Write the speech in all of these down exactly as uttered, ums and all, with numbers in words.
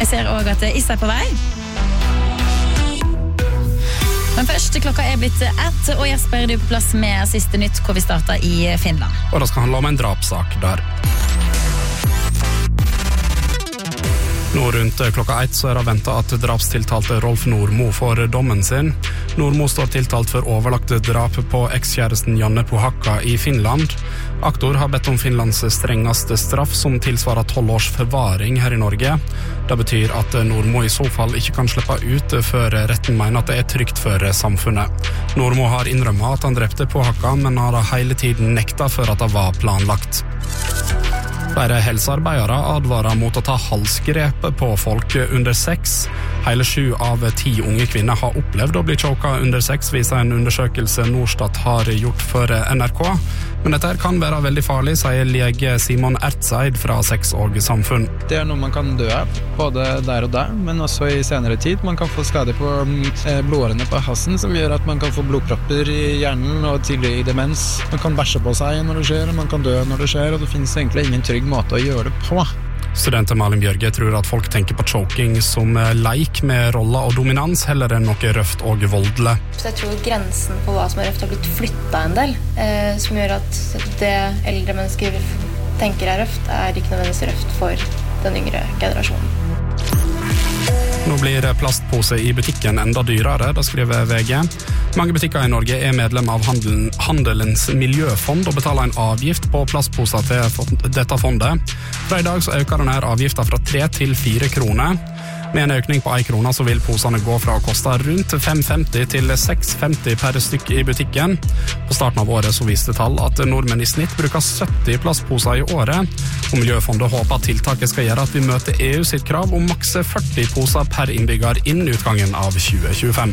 ser også at Issa er på vei. Men først, klokka er blitt ett, og Jesper, du er på plass med siste nytt, hvor vi starter i Finland. Og det skal handle om en drapssak der. Nå rundt klokka ett så er det ventet at drapstiltalte Rolf Nordmo får dommen sin. Nordmo står tiltalt for overlagt drap på ekskjæresten Janne Pohakka i Finland. Aktor har bedt om Finlands strengeste straff som tilsvarer tolv års forvaring her i Norge. Det betyr at Nordmo i så fall ikke kan slippe ut før retten mener at det er trygt for samfunnet. Nordmo har innrømmet at han drepte Pohakka, men har hele tiden nekta for at det var planlagt. Flere helsearbeidere advarer mot å ta halsgrep på folk under sex. Hele sju av ti unge kvinner har opplevd å bli choket under sex, viser en undersøkelse Norstat har gjort for N R K. Men dette kan være veldig farlig, sier lege Simon Ertseid fra Sex og Samfunn. Det er noe man kan dø av, både der og der, men også i senere tid. Man kan få skade på blodårene på halsen, som gjør at man kan få blodpropper i hjernen og tidlig demens. Man kan bæsje på seg når det skjer, og man kan dø når det skjer, og det finnes egentlig ingen trygg måte å gjøre det på. Studenten Malin Bjørge tror at folk tenker på choking som leik med roller og dominans, heller enn noe røft og voldelig. Så jeg tror grensen på hva som er røft har blitt flyttet en del, eh, som gjør at det eldre mennesker tenker er røft, er ikke nødvendigvis røft for den yngre generasjonen. Nå blir plastpose i butikken enda dyrere, da skriver V G. Mange butikker i Norge er medlem av handelen, Handelens miljøfond og betaler en avgift på plastposer til dette fondet. Fra i dag så øker denne avgiften fra tre til fire kroner. Med en økning på en krone så vil posene gå fra å koste rundt fem femti til seks femti per stykk i butikken. På starten av året så viste tall at nordmenn i snitt bruker sytti plastposer i året, og Miljøfondet håper at tiltaket skal gjøre at vi møter E U sitt krav om maks førti poser per innbygger innen utgangen av tjue tjuefem.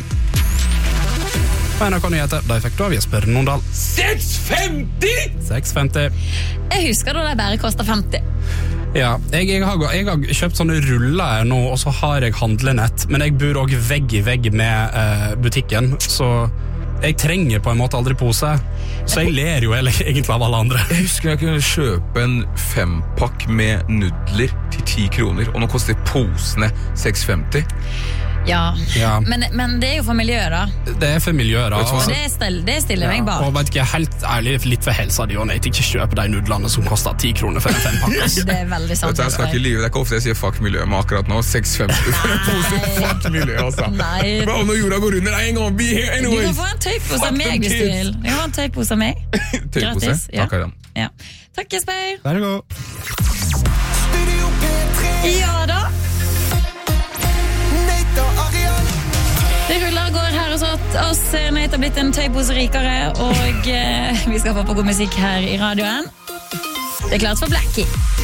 Og N R K Nyheter, de fikk du av Jesper Nondal. seks femti? seks femti. Jeg husker da det bare kostet femti. Ja, jeg, jeg, har, jeg har kjøpt sånne ruller nå, og så har jeg handlenett, men jeg bor også vegg i vegg med eh, butikken, så jeg trenger på en måte aldri pose, så jeg ler jo egentlig av alle andre. Jeg husker jeg kunne kjøpe en fempakk med nudler til ti kroner, og nå koster posene seks femti. Ja, Ja. Men, men det er jo for miljøet da. Det er for miljøet da. Og det, stiller, det stiller meg bak. Og vet ikke, helt ærlig, litt for helsa di, og jeg ikke kjøpe de nudlene som koster ti kroner for en fempakk. Det er veldig sant. Jeg skal ikke lyve, det er ikke ofte jeg sier fuck miljø, men akkurat nå seks femti for en pose fuck miljø, altså. Nei. Bro, når jorda går under, I ain't gonna be here Du anyways. kan få en tøypose av meg hvis du vil. Du kan få en tøypose av meg. Tøypose? Gratis, ja. Takk, Adam. Ja. Takk, Jesper. Vær så god. Ja da. Det ruller og går her hos oss. Nate har blitt en tøypose rikere, og eh, vi skal få på god musikk her i radioen. Det er klart for Blackie.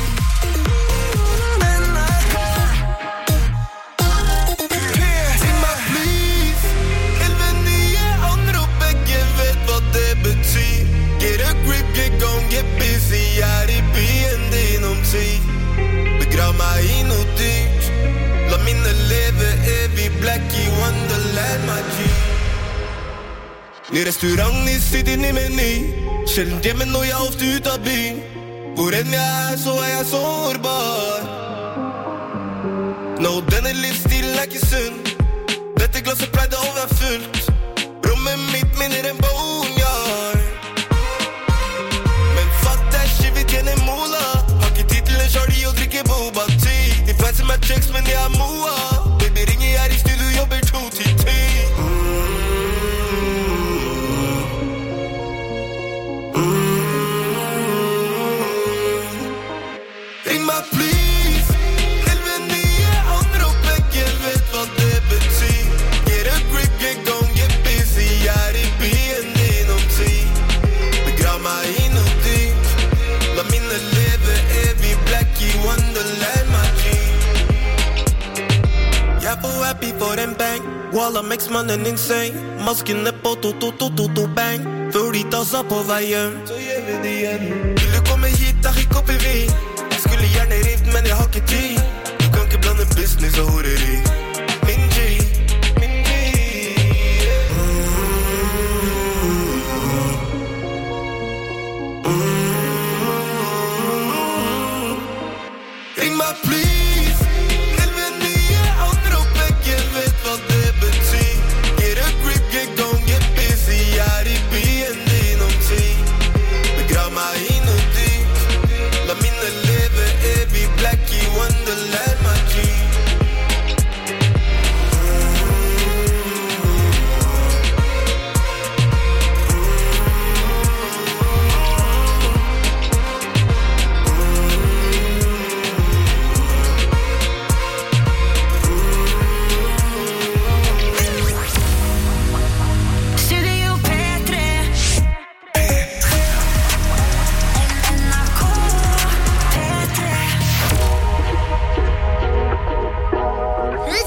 Begrav meg i noe dyrt. La minne leve evig, Blackie Wonderland, my G. Ny restaurant, ny city, ny meny. Sjeldent hjemme når jeg ofte ut av byen. Hvor enn jeg er, så er jeg sårbar. Nå, denne livsstilen er ikke sunn. Dette glasset pleide å være fullt. Rommet mitt minner en boneyard. Men fuck that shit, vi tjener mola. Har ikke tid til en shorty og drikke boba tea. De fleiser meg checks, men jeg er moa. Baby ringer jeg i studio, jobber to til ti. Ring meg please. Elleve nye anrop, jeg vet hva det betyr. Get a grip, get gone, get busy. Jeg er i byen din om tid. Begrav meg i noe dyrt. La minne leve evig, Blackie Wonderland, my G. Jeg er på happy for en bang. Walla makes mannen insane. Maskene på to-to-to-to-to-bang. Før de tasser på veien, så gjør vi det igjen. Vil du komme hit, da hikk opp i vin. Jeg skulle gjerne rift, men jeg har ikke tid. Du kan ikke blande business og horeri. Min G, min G. Ring meg please. Elleve nye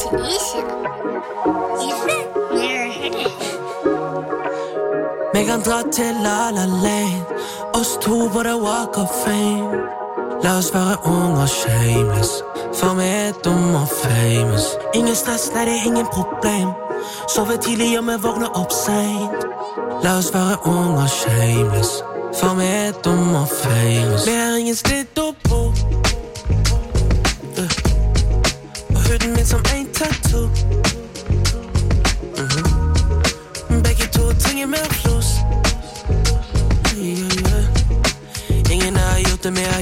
Vi kan dra til La La Land, oss to på the walk of fame. La oss være unge og shameless, for vi er dumme og famous. Ingen stress, nei det er ingen problem. Sove tidlig og vi vågner opp sent. La oss være unge og shameless, for vi er dumme og famous. Vi er ingen slitt og bro, uh. Og huden min som en tattoo. uh-huh. Begge to trenger mer flus. yeah, yeah. Ingen har gjort det mer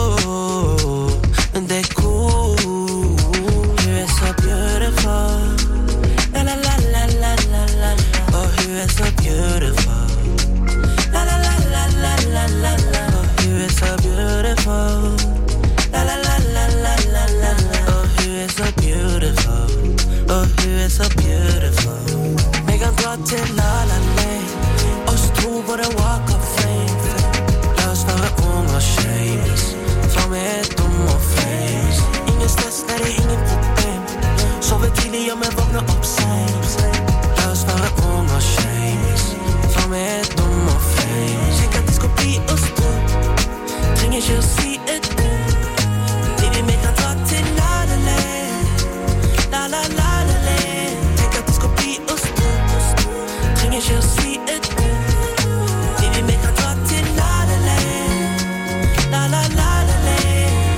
jo, men det er cool. Hun er så beautiful, la la la la la la la. Og hun er så beautiful, la la la la la la la la. Og hun er så beautiful, la la la la la la la la. Og hun er så beautiful, og hun er så beautiful. Vi kan dra til La La Land, oss to på the walk of fame. La oss være unge og shameless, for vi er dumme og famous. Ingen stress, nei det er ingen problem. Sove tidlig og vi vågner opp sent. La oss være unge og shameless, for vi er dumme og famous. Tenk at det skal bli oss to, trenger ikke å si et ord. Baby, vi kan dra til La La Land, La La La La Land. Tenk at det skal bli oss to, trenger ikke å si et ord. Baby, vi kan dra til La La Land, La La La La Land.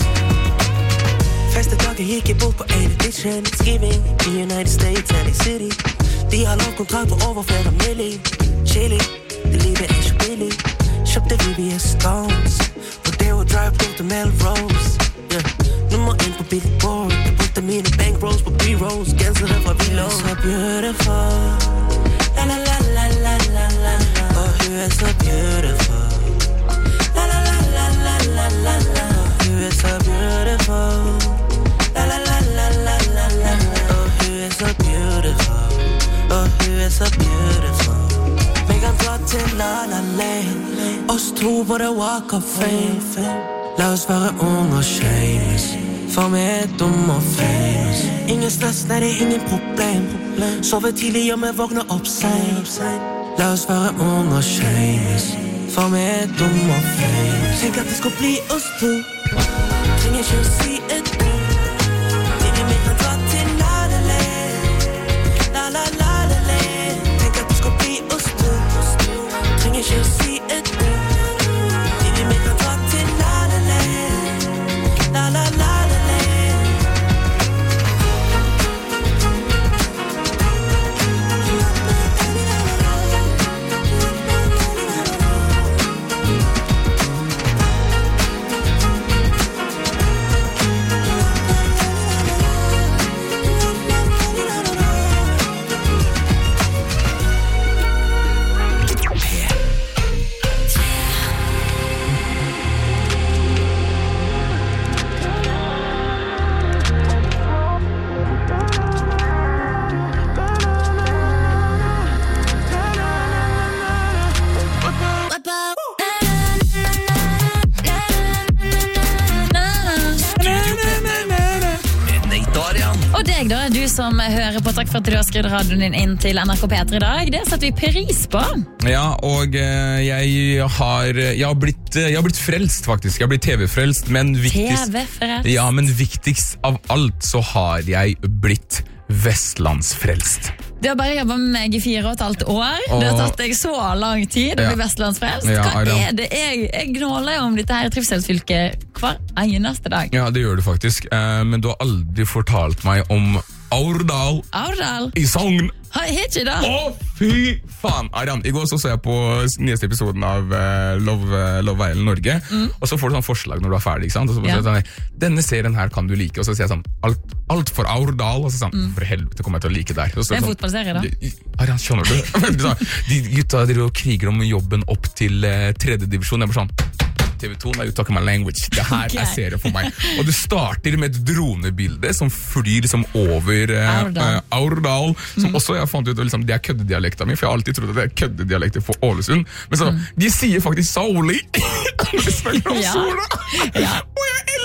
Første dagen gikk jeg bort på en edition, skriving i United States, L A City. De har lov kontrakt på over flere milli. Chili, det livet er ikke billig. Kjøpte V V S Stones, for det å drive bort til Melrose. Yeah. Nummer en på Billboard, jeg brukte mine bankrolls på B-rolls. Gensere fra Vilo. Hun er så beautiful, la la la la la la la. Og hun er så beautiful, la la la la la la la la. Og hun er så beautiful, la la la la la la la. Og hun er så beautiful, og hun er så beautiful. Vi kan dra til La La Land, oss to på the walk of fame. La oss være unge og shameless, for vi er dumme og famous. Ingen stress, nei det er ingen problem. Sove tidlig og vi vågner opp sent. La oss være unge og shameless, for vi er dumme og famous. Tenk at det skal bli oss to, trenger ikke å si et ord. Baby, vi kan dra til La La Land, La La La La Land. Tenk at det skal bli oss to, trenger ikke å si et ord. Baby, vi kan dra til La La Land, La La La La Land. Og deg da, du som hører på, takk for at du har skrevet radioen din inn til N R K P tre i dag. Det setter vi pris på. Ja, og eh, jeg har jeg har blitt jeg har blitt frelst faktisk. Jeg har blitt T V-frelst, men viktigst T V-frelst. Ja, men viktigst av alt så har jeg blitt vestlandsfrelst. Du har bare jobbet med meg i fire og et halvt år. Det har tatt deg så lang tid å Ja. bli vestlandsfrelst. Ja, Hva Arian. er det? Jeg, jeg gnåler jo om dette her trivselsfylket hver eneste dag. Ja, det gjør du faktisk. Eh, men du har aldri fortalt meg om Aurdal Aurdal, i Sogn. har jeg ikke da? Å, fy faen! Arian, i går så så jeg på nyeste episoden av uh, Love, uh, Love Island Norge, og så får du sånn forslag når du er ferdig, ikke sant? Og så Ja. sånn, denne serien her kan du like, og så sier jeg sånn, alt, alt for Aurdal, og så sånn, for helvete kommer jeg til å like der. Og så Det er en sånn, fotballserie da. de- Arian, skjønner du? De gutta driver og kriger om jobben opp til uh, tredje divisjon, jeg er bare sånn, T V to, now you talking my language. Det her Ok. er serie for meg. Og det starter med et dronebilde som flyr liksom over uh, Aurdal. uh, Aurdal, som også jeg fant ut at liksom, det er køddedialekta mi, for jeg har alltid trodd at det er køddedialekter for Ålesund. Men så, de sier faktisk Sauli, når de spiller om Ja. sola. Ja. Og jeg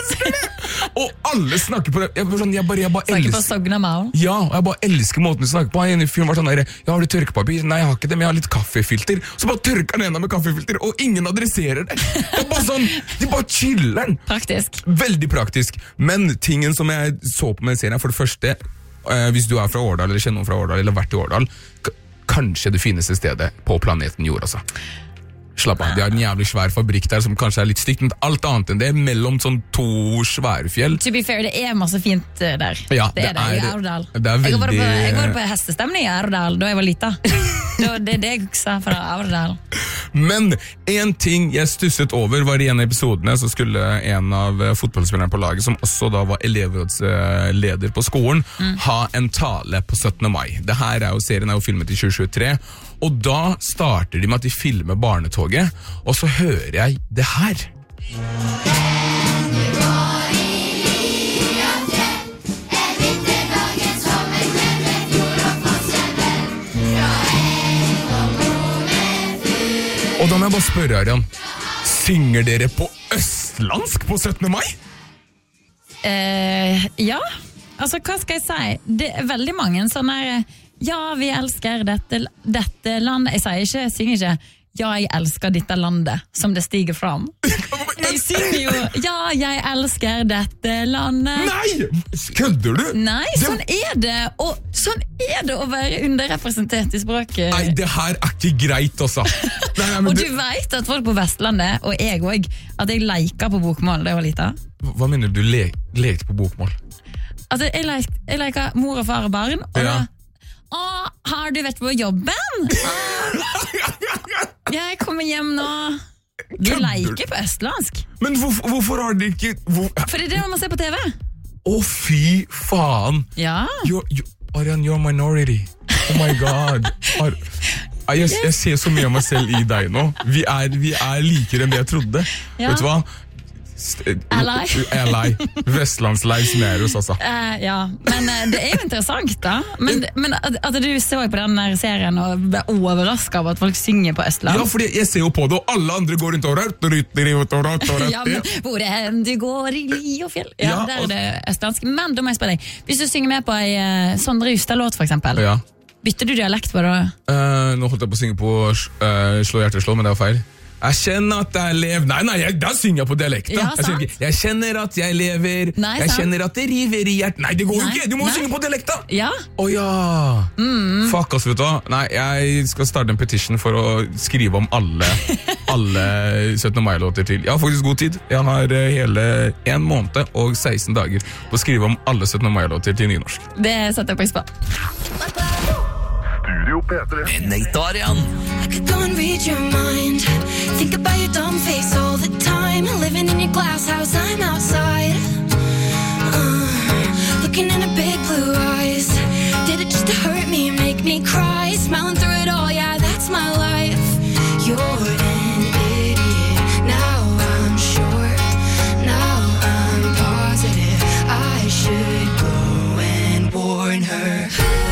elsker det! Og alle snakker på det. Jeg bare, sånn, jeg bare, jeg bare Snakker på elsker Sognamal. Ja, og jeg bare elsker måten du snakker på. En i filmen var sånn der, ja, har du tørkepapir? Nei, jeg har ikke det, men jeg har litt kaffefilter. Så bare tørker den enda med kaffefilter, og ingen adresserer det. Det er bare sånn, de bare chiller den. Praktisk. Veldig praktisk. Men tingen som jeg så på med serien, for det første, eh, hvis du er fra Årdal, eller kjenner noen fra Årdal, eller vært i Årdal, k- kanskje det fineste stedet på planeten Jord, altså. Slapp av, de har en jævlig svær fabrikk der som kanskje er litt stygt, men alt annet enn det, mellom sånn to svære fjell. To be fair, det er masse fint uh, der. Ja, det er det, i er- Aurdal. det er Jeg var veldig- på, jeg var på hestestemning i Aurdal da jeg var liten. Det var det, det jeg husker fra Aurdal. Men en ting jeg stusset over var i en av episodene så skulle en av eh, fotballspillerne på laget, som også da var elevrådsleder på skolen, ha en tale på syttende mai. Det her er jo, serien er jo filmet i tjue tjuetre, og da starter de med at de filmer barnetoget, og så hører jeg det her. Og da må jeg bare spørre, Arian, synger dere på østlandsk på syttende mai? Eh, ja, altså hva skal jeg si? Det er veldig mange sånne her, ja, vi elsker dette, dette landet. Jeg sier ikke, jeg synger ikke, ja, jeg elsker dette landet, som det stiger fram. Jeg synger jo, ja, jeg elsker dette landet. Nei! Kødder du? Nei, sånn er det, og sånn er det å være underrepresentert i språket. Nei, det her er ikke greit, altså. Nei, nei, men Og du det, vet at folk på Vestlandet, og jeg også, at jeg leker på bokmål da jeg var liten. hva mener du le lekte på bokmål? Altså, jeg, leik, jeg leker mor og far og barn, og Ja. da, å, har du vært på jobben? Å, jeg kommer hjem nå. Vi Kødder du? leker på østlandsk. Men hvorfor, hvorfor har de ikke... Hvor, For det er det man ser på T V. å, fy faen! Ja. You're, you, Arian, you're a minority. Oh my god. Ar jeg, jeg ser så mye av meg selv i deg nå. Vi er, vi er likere enn det jeg trodde. Ja. Vet du hva? St Ally. Ally. Vestlands Lives Matters, altså. Eh, ja, men eh, det er jo interessant da. Men, men at, at du så på den der serien og ble overrasket av at folk synger på Østland. Ja, fordi jeg ser jo på det, og alle andre går rundt og rørt, Ja, men hvor enn du går i li og fjell. Ja, Ja, der og- er det østlandsk. Men da må jeg spørre deg, hvis du synger med på en uh, Sondre Justad-låt for eksempel, Ja. bytter du dialekt på det? Uh, nå holdt jeg på å synge på uh, Slå hjertet slå, men det var feil. Jeg kjenner at jeg lever. Nei, nei, jeg, da synger jeg på dialekta. Ja, jeg, synger ikke, jeg kjenner at jeg lever. Nei, jeg sant. kjenner at det river i hjertet. Nei, det går jo Nei, ikke! Du må nei. synge på dialekta! Ja. Å ja! Fuck oss, vet du hva. Nei, jeg skal starte en petition for å skrive om alle Alle syttende mai-låter til. Jeg har faktisk god tid. Jeg har eh, hele en måned og seksten dager på å skrive om alle syttende mai-låter til nynorsk. Det setter jeg pris på. Nate og Arian. I could go and read your mind. Think about your dumb face all the time. Living in your glass house, I'm outside. Uh, looking in her big blue eyes. Did it just to hurt me, make me cry? Smiling through it all, yeah, that's my life. You're an idiot. Now I'm sure. Now I'm positive. I should go and warn her.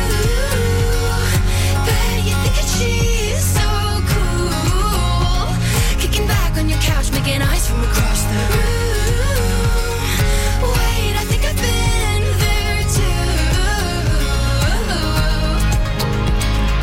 She's so cool, kicking back on your couch, making eyes from across the room. Wait, I think I've been there too.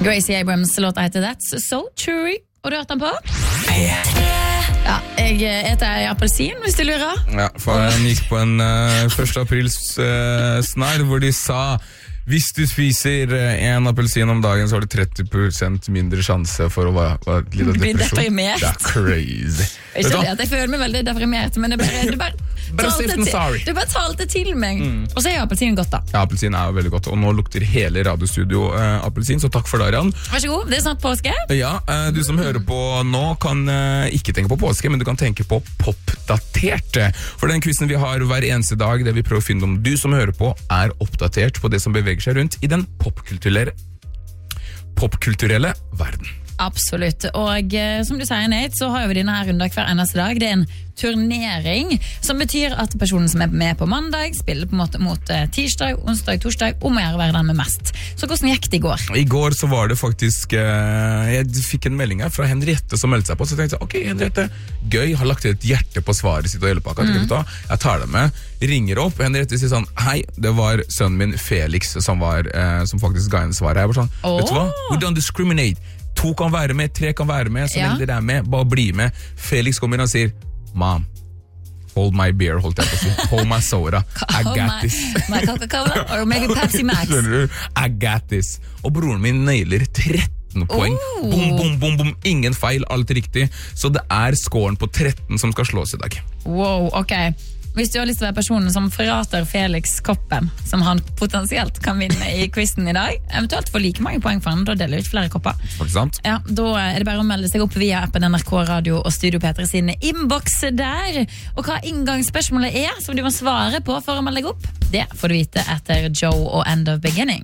Gracie Abrams låta heter That's So True. Og du har hørt den på? Ja, jeg eter appelsin, hvis du lurer. Ja, for jeg gikk på en uh, første aprils uh, snarr hvor de sa hvis du spiser en appelsin om dagen, så har du tretti prosent mindre sjanse for å være, være litt av Bli depresjon. deprimert. Det er crazy. Ikke det at jeg føler meg veldig deprimert, men det bare, du bare, Bare talte, safe than sorry. til, du bare talte til meg. Mm. Og så er jo appelsinen godt da. Ja, appelsin er jo veldig godt, og nå lukter hele radiostudio uh, appelsin, så takk for det, Arian. Vær så god, det er snart påske. Ja, uh, du som hører på nå kan uh, ikke tenke på påske, men du kan tenke på popdatert. For den quizen vi har hver eneste dag, det vi prøver å finne om du som hører på, er oppdatert på det som beveger seg rundt i den popkulturelle, popkulturelle verden. Absolutt, og eh, som du sier Nate, så har vi denne her runden hver eneste dag. Det er en turnering, som betyr at personen som er med på mandag spiller på en måte mot eh, tirsdag, onsdag, torsdag, om å gjøre være den med mest. Så hvordan gikk det i går? I går så var det faktisk eh, jeg fikk en melding her fra Henriette som meldte seg på, så jeg tenkte ok, Henriette, gøy, har lagt et hjerte på svaret sitt og hele pakka, mm. jeg tar det med, ringer opp, Henriette sier sånn, hei, det var sønnen min Felix som, var, eh, som faktisk ga en svar. Jeg var sånn, oh. vet du hva? We don't discriminate. To kan være med, tre kan være med, så lenge ja. dere er med, bare bli med. Felix kommer inn og sier, Mom, hold my beer, holdt jeg på å si. Hold my soda. I got my, this. My Coca-Cola, or maybe Pepsi Max. I got this. Og broren min nailer tretten poeng. Oh. Boom, boom, boom, boom. Ingen feil, alt riktig. Så det er scoren på tretten som skal slås i dag. Wow, ok. Hvis du har lyst til å være personen som forrater Felix koppen, som han potensielt kan vinne i quizen i dag, eventuelt få like mange poeng for han, da deler vi ut flere kopper. Sant? Ja, da er det bare å melde seg opp via appen N R K Radio og Studio P tre sine inbox der. Og hva inngangsspørsmålet er som du må svare på for å melde deg opp, det får du vite etter Joe og End of Beginning.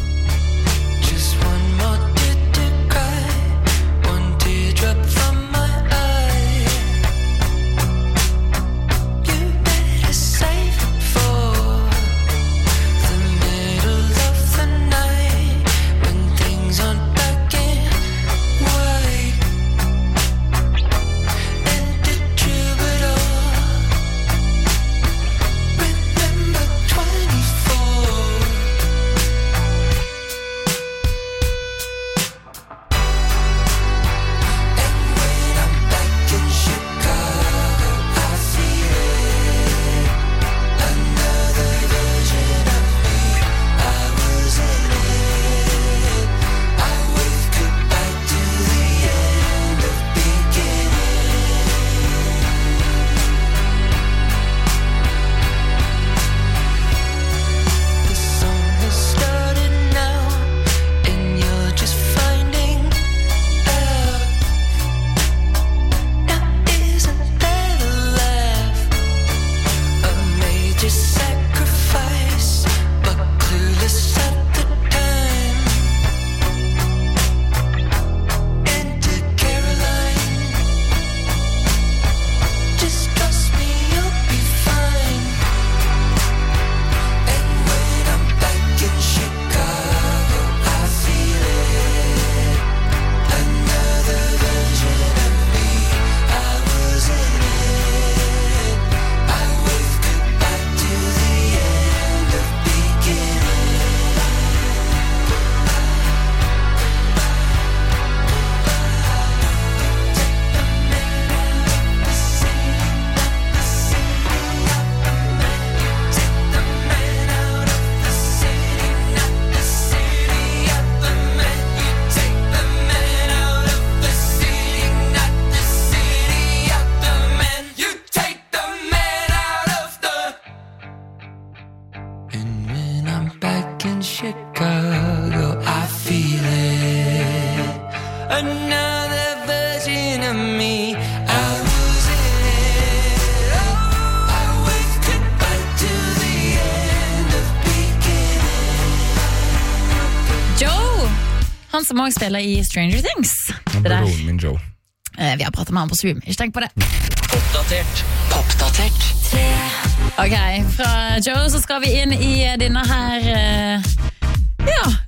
Han som også spiller i Stranger Things. Det der. Min Joe. Eh, vi har pratet med han på Zoom, ikke tenk på det. Oppdatert. Oppdatert. Ok, fra Joe så skal vi inn i denne her, eh, ja,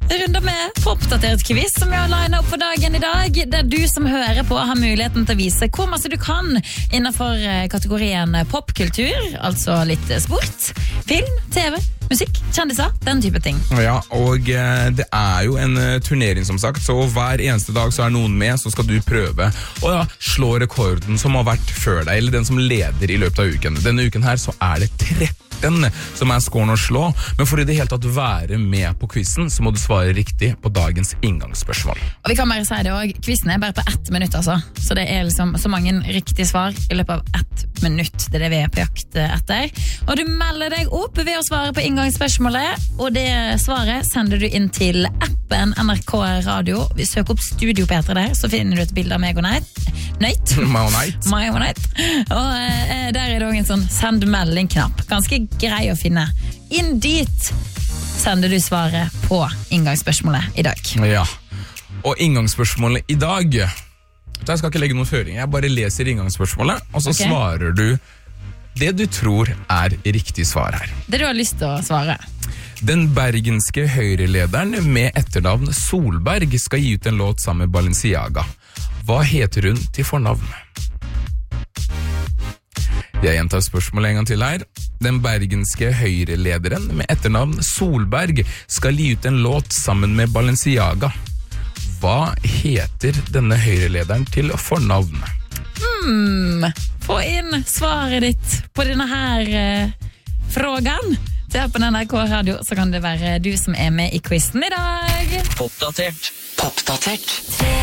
runder med oppdatert quiz som vi har linet opp for dagen i dag, der du som hører på har muligheten til å vise hvor masse du kan innenfor kategorien popkultur, altså litt sport, film, TV, musikk, kjendiser, den type ting. Ja, og eh, det er jo en uh, turnering som sagt, så hver eneste dag så er noen med, så skal du prøve å ja, slå rekorden som har vært før deg, eller den som leder i løpet av uken. Denne uken her så er det tretten som er scoren å slå, men for i det hele tatt være med på quizen, så må du svare riktig på dagens inngangsspørsmål. Og vi kan bare si det også, quizen er bare på ett minutt altså, så det er liksom så mange riktige svar i løpet av ett minutt, det er det vi er på jakt etter. Og du melder deg opp ved å svare på inngangsspørsmålet, og det svaret sender du inn til appen N R K Radio. Vi søker opp Studio Petra der, så finner du et bilde av meg og Nate. Nate? Meg og Nate. Meg og Nate. Og eh, der er det også en sånn send melding-knapp. Ganske grei å finne. Inn dit sender du svaret på inngangsspørsmålet i dag. Ja, og inngangsspørsmålet i dag, jeg skal ikke legge noen føring, jeg bare leser inngangsspørsmålet, og så okay. svarer du det du tror er riktig svar her. Det du har lyst til å svare. Den bergenske høyrelederen med etternavn Solberg skal gi ut en låt sammen med Balenciaga. Hva heter hun til fornavn? Jeg gjentar spørsmålet en gang til her. Den bergenske høyrelederen med etternavn Solberg skal gi ut en låt sammen med Balenciaga. Hva heter denne høyrelederen til fornavn? Hmm, få inn svaret ditt på denne her eh, frågan. Se på N R K Radio, så kan det være du som er med i quizen i dag. Oppdatert. Oppdatert.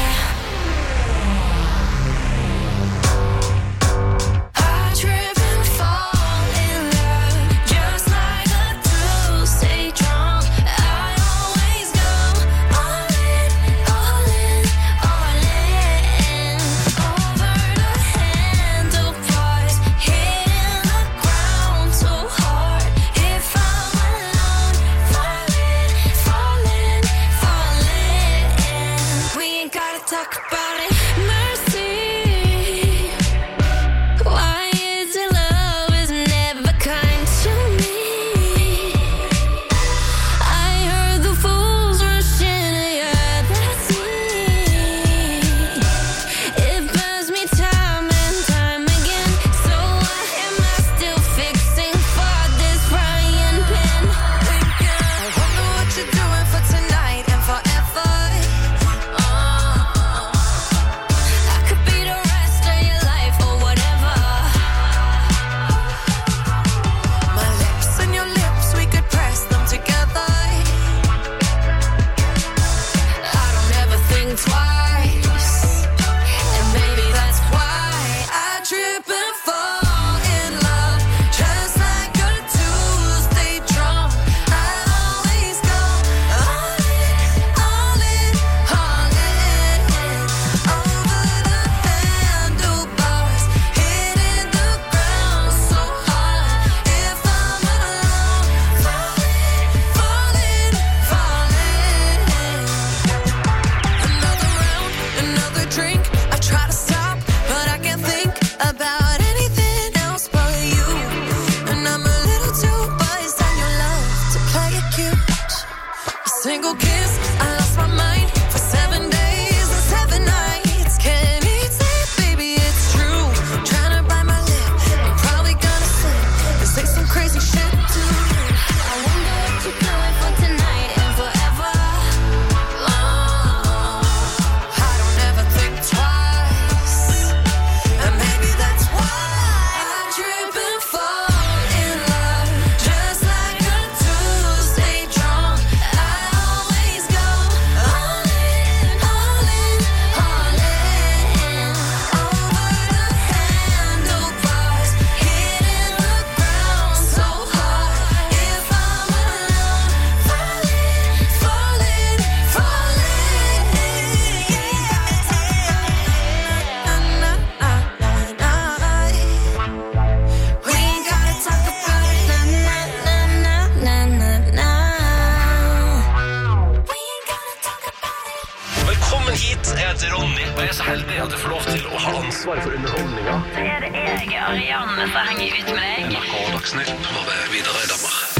heldig at du får lov til å ha ansvaret for underholdninga. Så er det jeg, Arianne, som henger ut med deg. N R K Dagsnytt var ved Videre Dammer.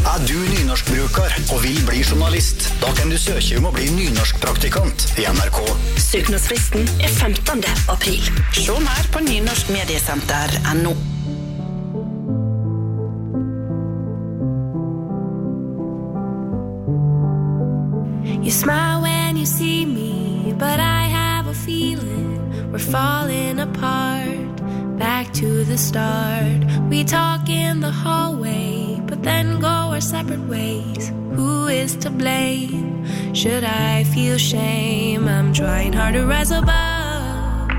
Er du nynorskbruker og vil bli journalist? Da kan du søke om å bli nynorskpraktikant i N R K. Søknadsfristen er femtende april. Se mer på nynorskmediesenter punktum no. You smile when you see me, but I have a feeling we're falling apart. Back to the start. We talk in the hallway, but then go our separate ways. Who is to blame? Should I feel shame? I'm trying hard to rise above.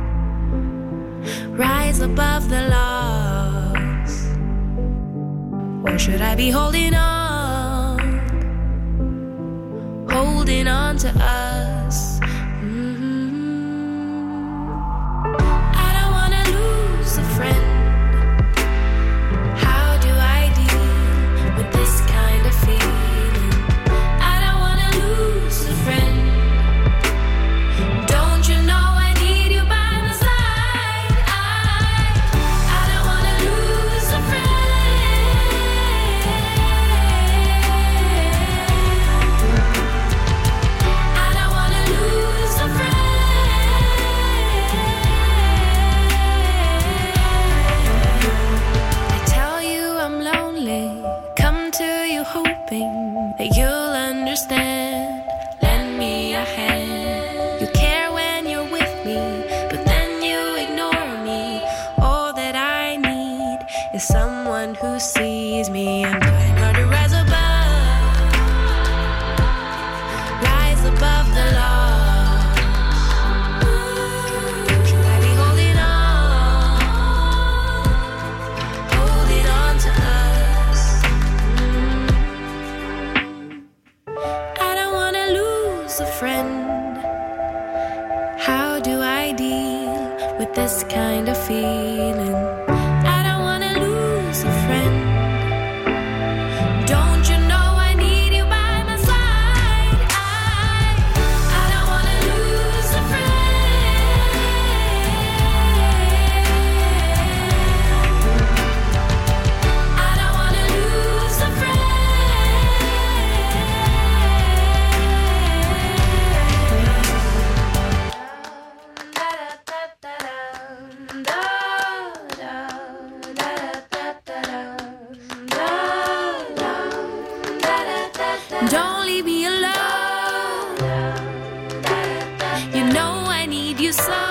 Rise above the loss. Or should I be holding on? Holding on to us. A friend. How do I deal with this kind of feeling? I don't wanna lose a friend. Don't you know I need you by my side? I, I don't wanna lose a friend. I don't wanna lose a friend. Hoping that you'll understand. Lend me a hand. You care when you're with me, but then you ignore me. All that I need is someone who sees me. I'm trying hard to rise above. Rise above the law. Should I be holding on? Holding on to us. A friend. How do I deal with this kind of feeling? I don't wanna lose a friend. Don't you know I need you by my side? I, I don't wanna lose a friend. I don't wanna lose a friend. Don't leave me alone. You know I need you so.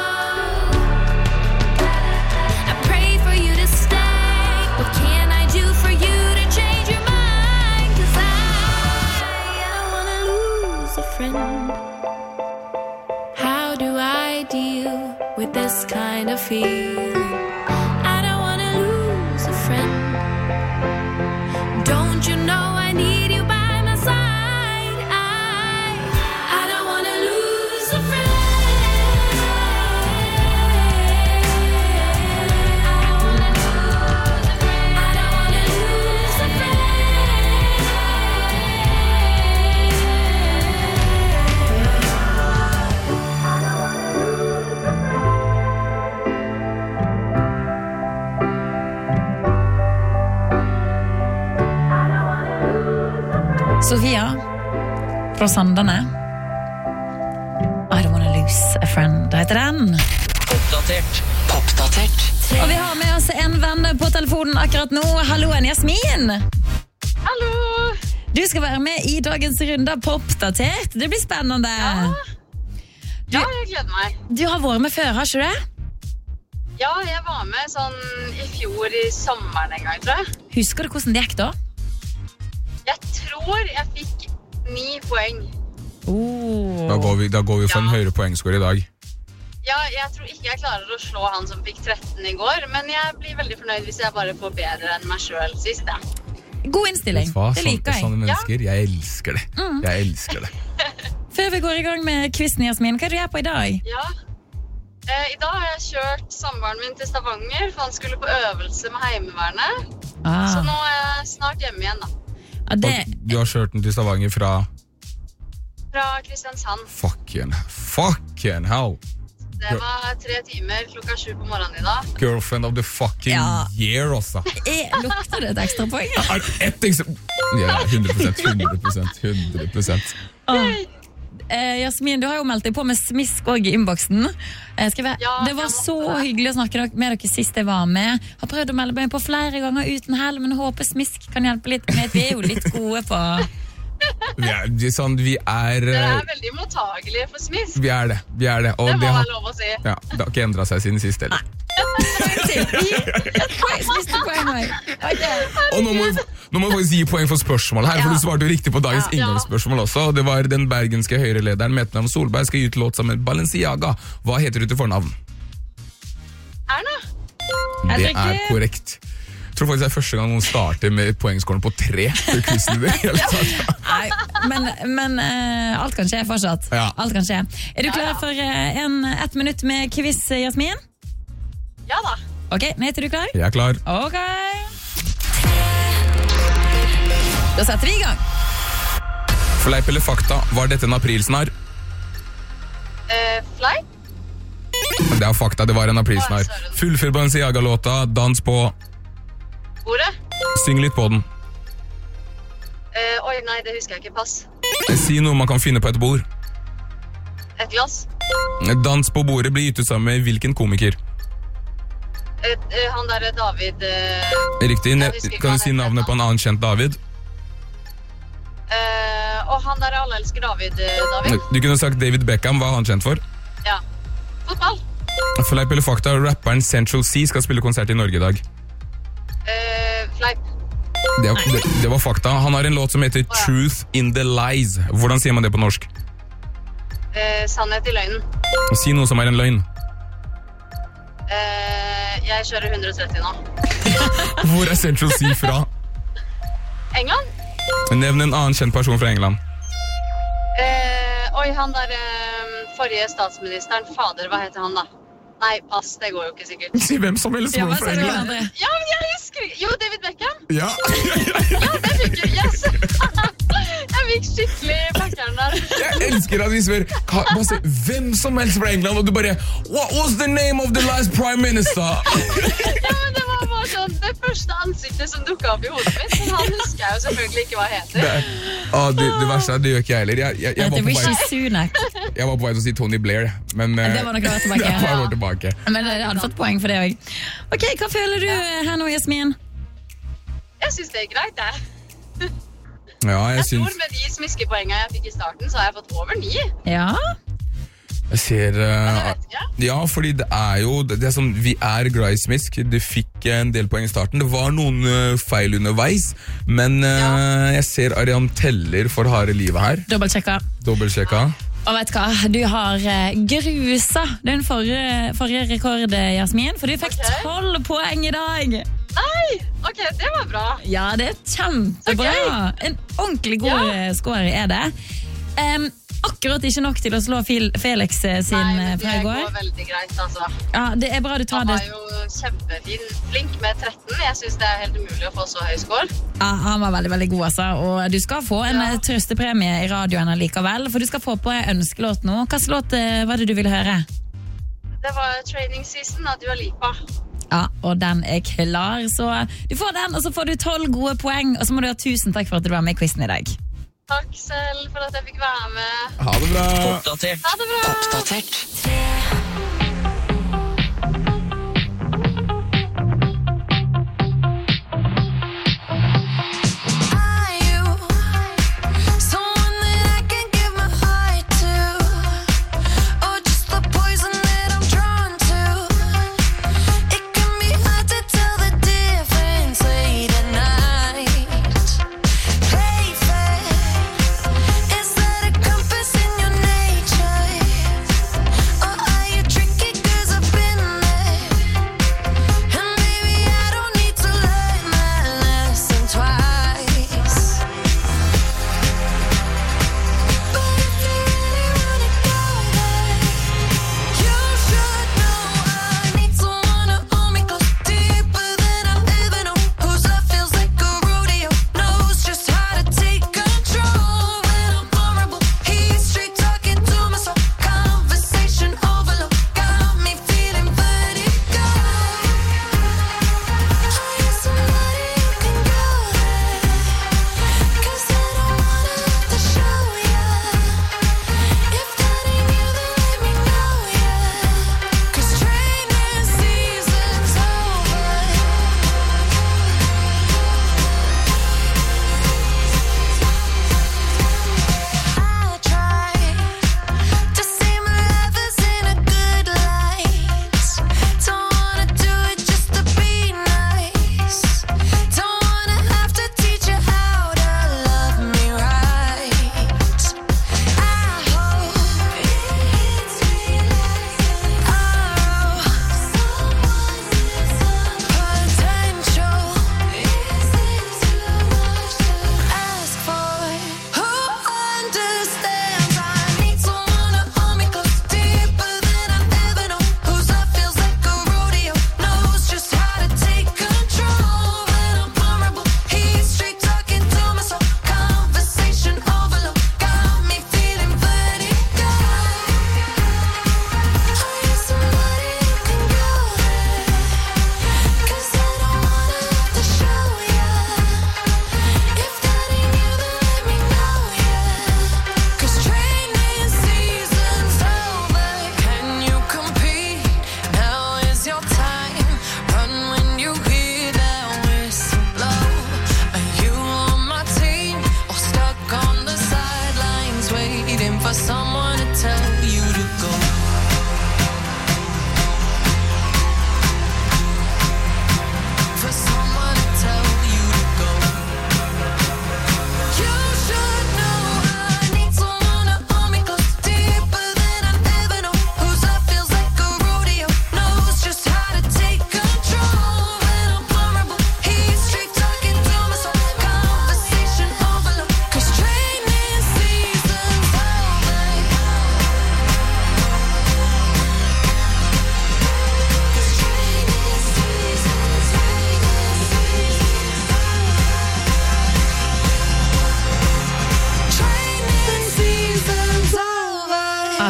I pray for you to stay. What can I do for you to change your mind? 'Cause I, I don't wanna lose a friend. How do I deal with this kind of feeling? I don't wanna lose a friend. Don't you know I need you by my side? I, I don't wanna lose a friend. I don't wanna lose a friend. I don't wanna lose a friend. Sofia fra Sandane. I don't wanna lose a friend. Det heter den. Oppdatert. Oppdatert. Og vi har med oss en venn på telefonen akkurat nå. Hallo, en Jasmin. Hallo. Du skal være med i dagens runde på Oppdatert. Det blir spennende. Ja, du, ja jeg gleder meg. Du har vært med før, har ikke du det? Ja, jeg var med sånn i fjor i sommeren en gang, tror jeg. Husker du hvordan det gikk da? Jeg tror jeg fikk ni poeng. Oh. Da går vi, da går vi for Ja. en høyere poengskår i dag. Ja, jeg tror ikke jeg klarer å slå han som fikk tretten i går, men jeg blir veldig fornøyd hvis jeg bare får bedre enn meg selv sist. Ja. God innstilling. Vet du hva? Det liker jeg. Sånne mennesker, jeg elsker det. Mm. Jeg elsker det. Før vi går i gang med quizen, Jasmin, hva er det du gjør på i dag? Ja. Eh, I dag har jeg kjørt samboeren min til Stavanger, for han skulle på øvelse med Heimevernet. Ah. Så nå er jeg snart hjemme igjen da. Ja, det... Du har kjørt den til Stavanger fra Fra Kristiansand. Fucking, fucking hell. Det var tre timer klokka sju på morgenen I dag. Girlfriend of the fucking Ja. year, også. Jeg lukter det et ekstra poeng. Ett eksempel. Ja, hundre prosent, hundre prosent, hundre prosent. Eh, Jasmin, du har jo meldt deg på med smisk også I innboksen. Eh, skal jeg, Ja, det var jeg måtte så det. hyggelig å snakke med dere sist jeg var med. Har prøvd å melde meg på flere ganger uten hell, men håper smisk kan hjelpe litt med. Vi er jo litt gode på... Vi er, vi, sånn, vi er Dere eh, er veldig mottagelige for smisk. Vi er det, vi er det. Og Det må det har, være lov å si. ja, det har ikke endret seg siden sist heller. Siste poeng også. Ok. Og nå må, vi, nå må vi faktisk gi poeng for spørsmålet her, for du svarte jo riktig på dagens Ja. inngangsspørsmål også. Og det var den bergenske høyrelederen med et navn Solberg skal gi ut låt sammen med Balenciaga. Hva heter du til fornavn? Erna? Det er korrekt. Jeg tror faktisk det er første gang noen starter med poengskåren på tre for quizen I det hele tatt. Nei, men, men eh, alt kan skje fortsatt. Ja. Alt kan skje. Er du klar for eh, en, ett minutt med quiz, Jasmin? Ja da. Ok, Nate, er du klar? Jeg er klar. Ok. Da setter vi I gang. Fleip eller fakta, var dette en aprilsnarr? Eh, Fleip? Det er fakta, det var en aprilsnarr. Fullfyr Balenciaga-låta, dans på, Bordet? syng litt på den. Eh, oi, nei, det husker jeg ikke. Pass. Si noe man kan finne på et bord. Et glass? Dans på bordet blir gitt ut sammen med hvilken komiker? Et, eh, han der David... Eh, Riktig, jeg ne- husker ikke kan hva du si han navnet heter. på en annen kjent David? Eh, og han der alle elsker David, eh, David. Du kunne sagt David Beckham, hva er han kjent for? Ja. Fotball? Fleip eller fakta, rapperen Central C skal spille konsert I Norge I dag. Eh, fleip? Det, det, det var fakta. Han har en låt som heter Truth in the Lies. Hvordan sier man det på norsk? Eh, sannhet I løgnen. Si noe som er en løgn. Eh, jeg kjører hundre og tretti nå. Hvor er Central C fra? England? Nevn en annen kjent person fra England. Eh, oi, han der eh, forrige statsministeren. Fader, hva heter han da? Nei, pass, det går jo ikke sikkert. Si hvem som helst Ja, noen hva fra sa du, England. André? Ja, men jeg husker ikke. Jo, David Beckham. Ja. Ja, det fikk jeg. Yes. Jeg fikk skikkelig pakkeren der. Jeg elsker at vi spør hva- bare si, hvem som helst fra England, og du bare What was the name of the last prime minister? Ja, men det var bare sånn det første ansiktet som dukket opp I hodet mitt. Men han husker jeg jo selvfølgelig ikke hva heter. Det, ah, det, det verste er, det gjør ikke jeg heller. Jeg, jeg, jeg, Det var er på Rishi vei, Sunak. jeg var på vei til å si Tony Blair, men eh, Det var nok å være tilbake. det var vår tilbake. Men jeg hadde fått poeng for det også. Ok, hva føler du her nå, Jasmin? Jeg synes det er greit, det. Ja, jeg Jeg tror syns med de smiskepoengene jeg fikk I starten, så har jeg fått over ni. Ja, Jeg ser uh, Jeg vet ikke. Ja, fordi det er jo det er sånn, vi er glad I smisk. Du fikk en del poeng I starten. Det var noen uh, feil underveis, men uh, jeg ser Arian teller for harde livet her. dobbeltsjekka. Dobbeltsjekka. Og vet du hva, du har eh, grusa den forrige, forrige rekord, Jasmin, for du fikk tolv poeng I dag. Nei, ok, det var bra. Ja, det er kjempebra. Så En ordentlig god Ja. ja. score er det. Um, akkurat ikke nok til å slå Fil- Felix eh, sin Nei, eh, men fra det I går. går veldig greit, altså. Ja, det er bra du tar Han det. var jo kjempefin, flink med tretten. Jeg synes det er helt umulig å få så høy score. Ja, han var veldig, veldig god, altså. Og du skal få en Ja. ja. trøstepremie I radioen likevel, for du skal få på en ønskelåt nå. Hva slags låt eh, var det du ville høre? Det var training season av Dua Lipa. Ja, og den er klar, så du får den, og så får du tolv gode poeng, og så må du ha tusen takk for at du var med I quizen I dag. Takk selv for at jeg fikk være med. Ha det bra! Oppdatert. Ha det bra! Oppdatert. Are you someone that I can give my heart to, or just the poison that I'm drawn to? It can be hard to tell the difference late at night. Play fair, is that a compass in your nature?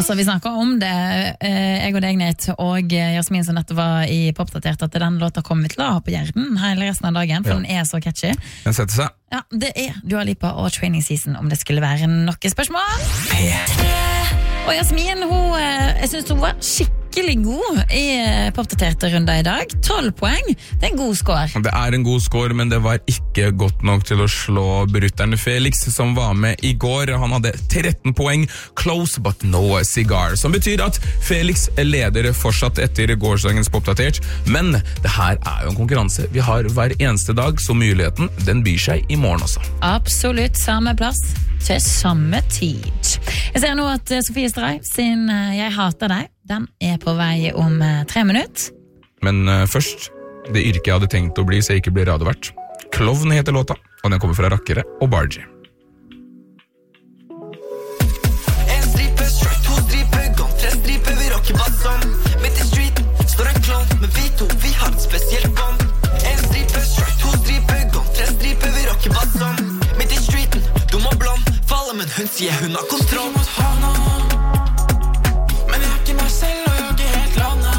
Altså, vi snakket om det, jeg og deg, Nate, og Jasmin som nettopp var i Popdatert, at den låta kommer til å ha på hjernen hele resten av dagen, for ja. Den er så catchy. Den setter seg. Ja, det er Dua Lipa og Training Season, om det skulle være noen spørsmål. P tre. Og Jasmin, hun, jeg synes hun var skikkelig god i Popdaterte runder i dag. tolv poeng, det er en god score. Det er en god score, men det var ikke godt nok til å slå brytteren Felix, som var med i går. Han hadde tretten poeng, close but no cigar, som betyr at Felix leder fortsatt etter gårsdagens Popdatert. Men det her er jo en konkurranse vi har hver eneste dag, så muligheten, den byr seg i morgen også. Absolutt, samme plass til samme tid. Jeg ser nå at Sofie Stray sin Jeg hater deg, den er på vei om tre minutter. Men uh, først, det yrket jeg hadde tenkt å bli så jeg ikke blir radiovert. Klovn heter låta, og den kommer fra Rakkere og Bargy. En stripe, strike, to stripe, gang, tre stripe, vi rocker basson. Midt i streeten, står en klovn, men vi to, vi har et spesielt bånd. En stripe, strike, to stripe, gang, tre stripe, vi rocker basson. Midt i streeten, du må blom, falle, men hun sier hun har kontroll. Mot havna, men jeg er ikke meg selv, og jeg er ikke helt landa.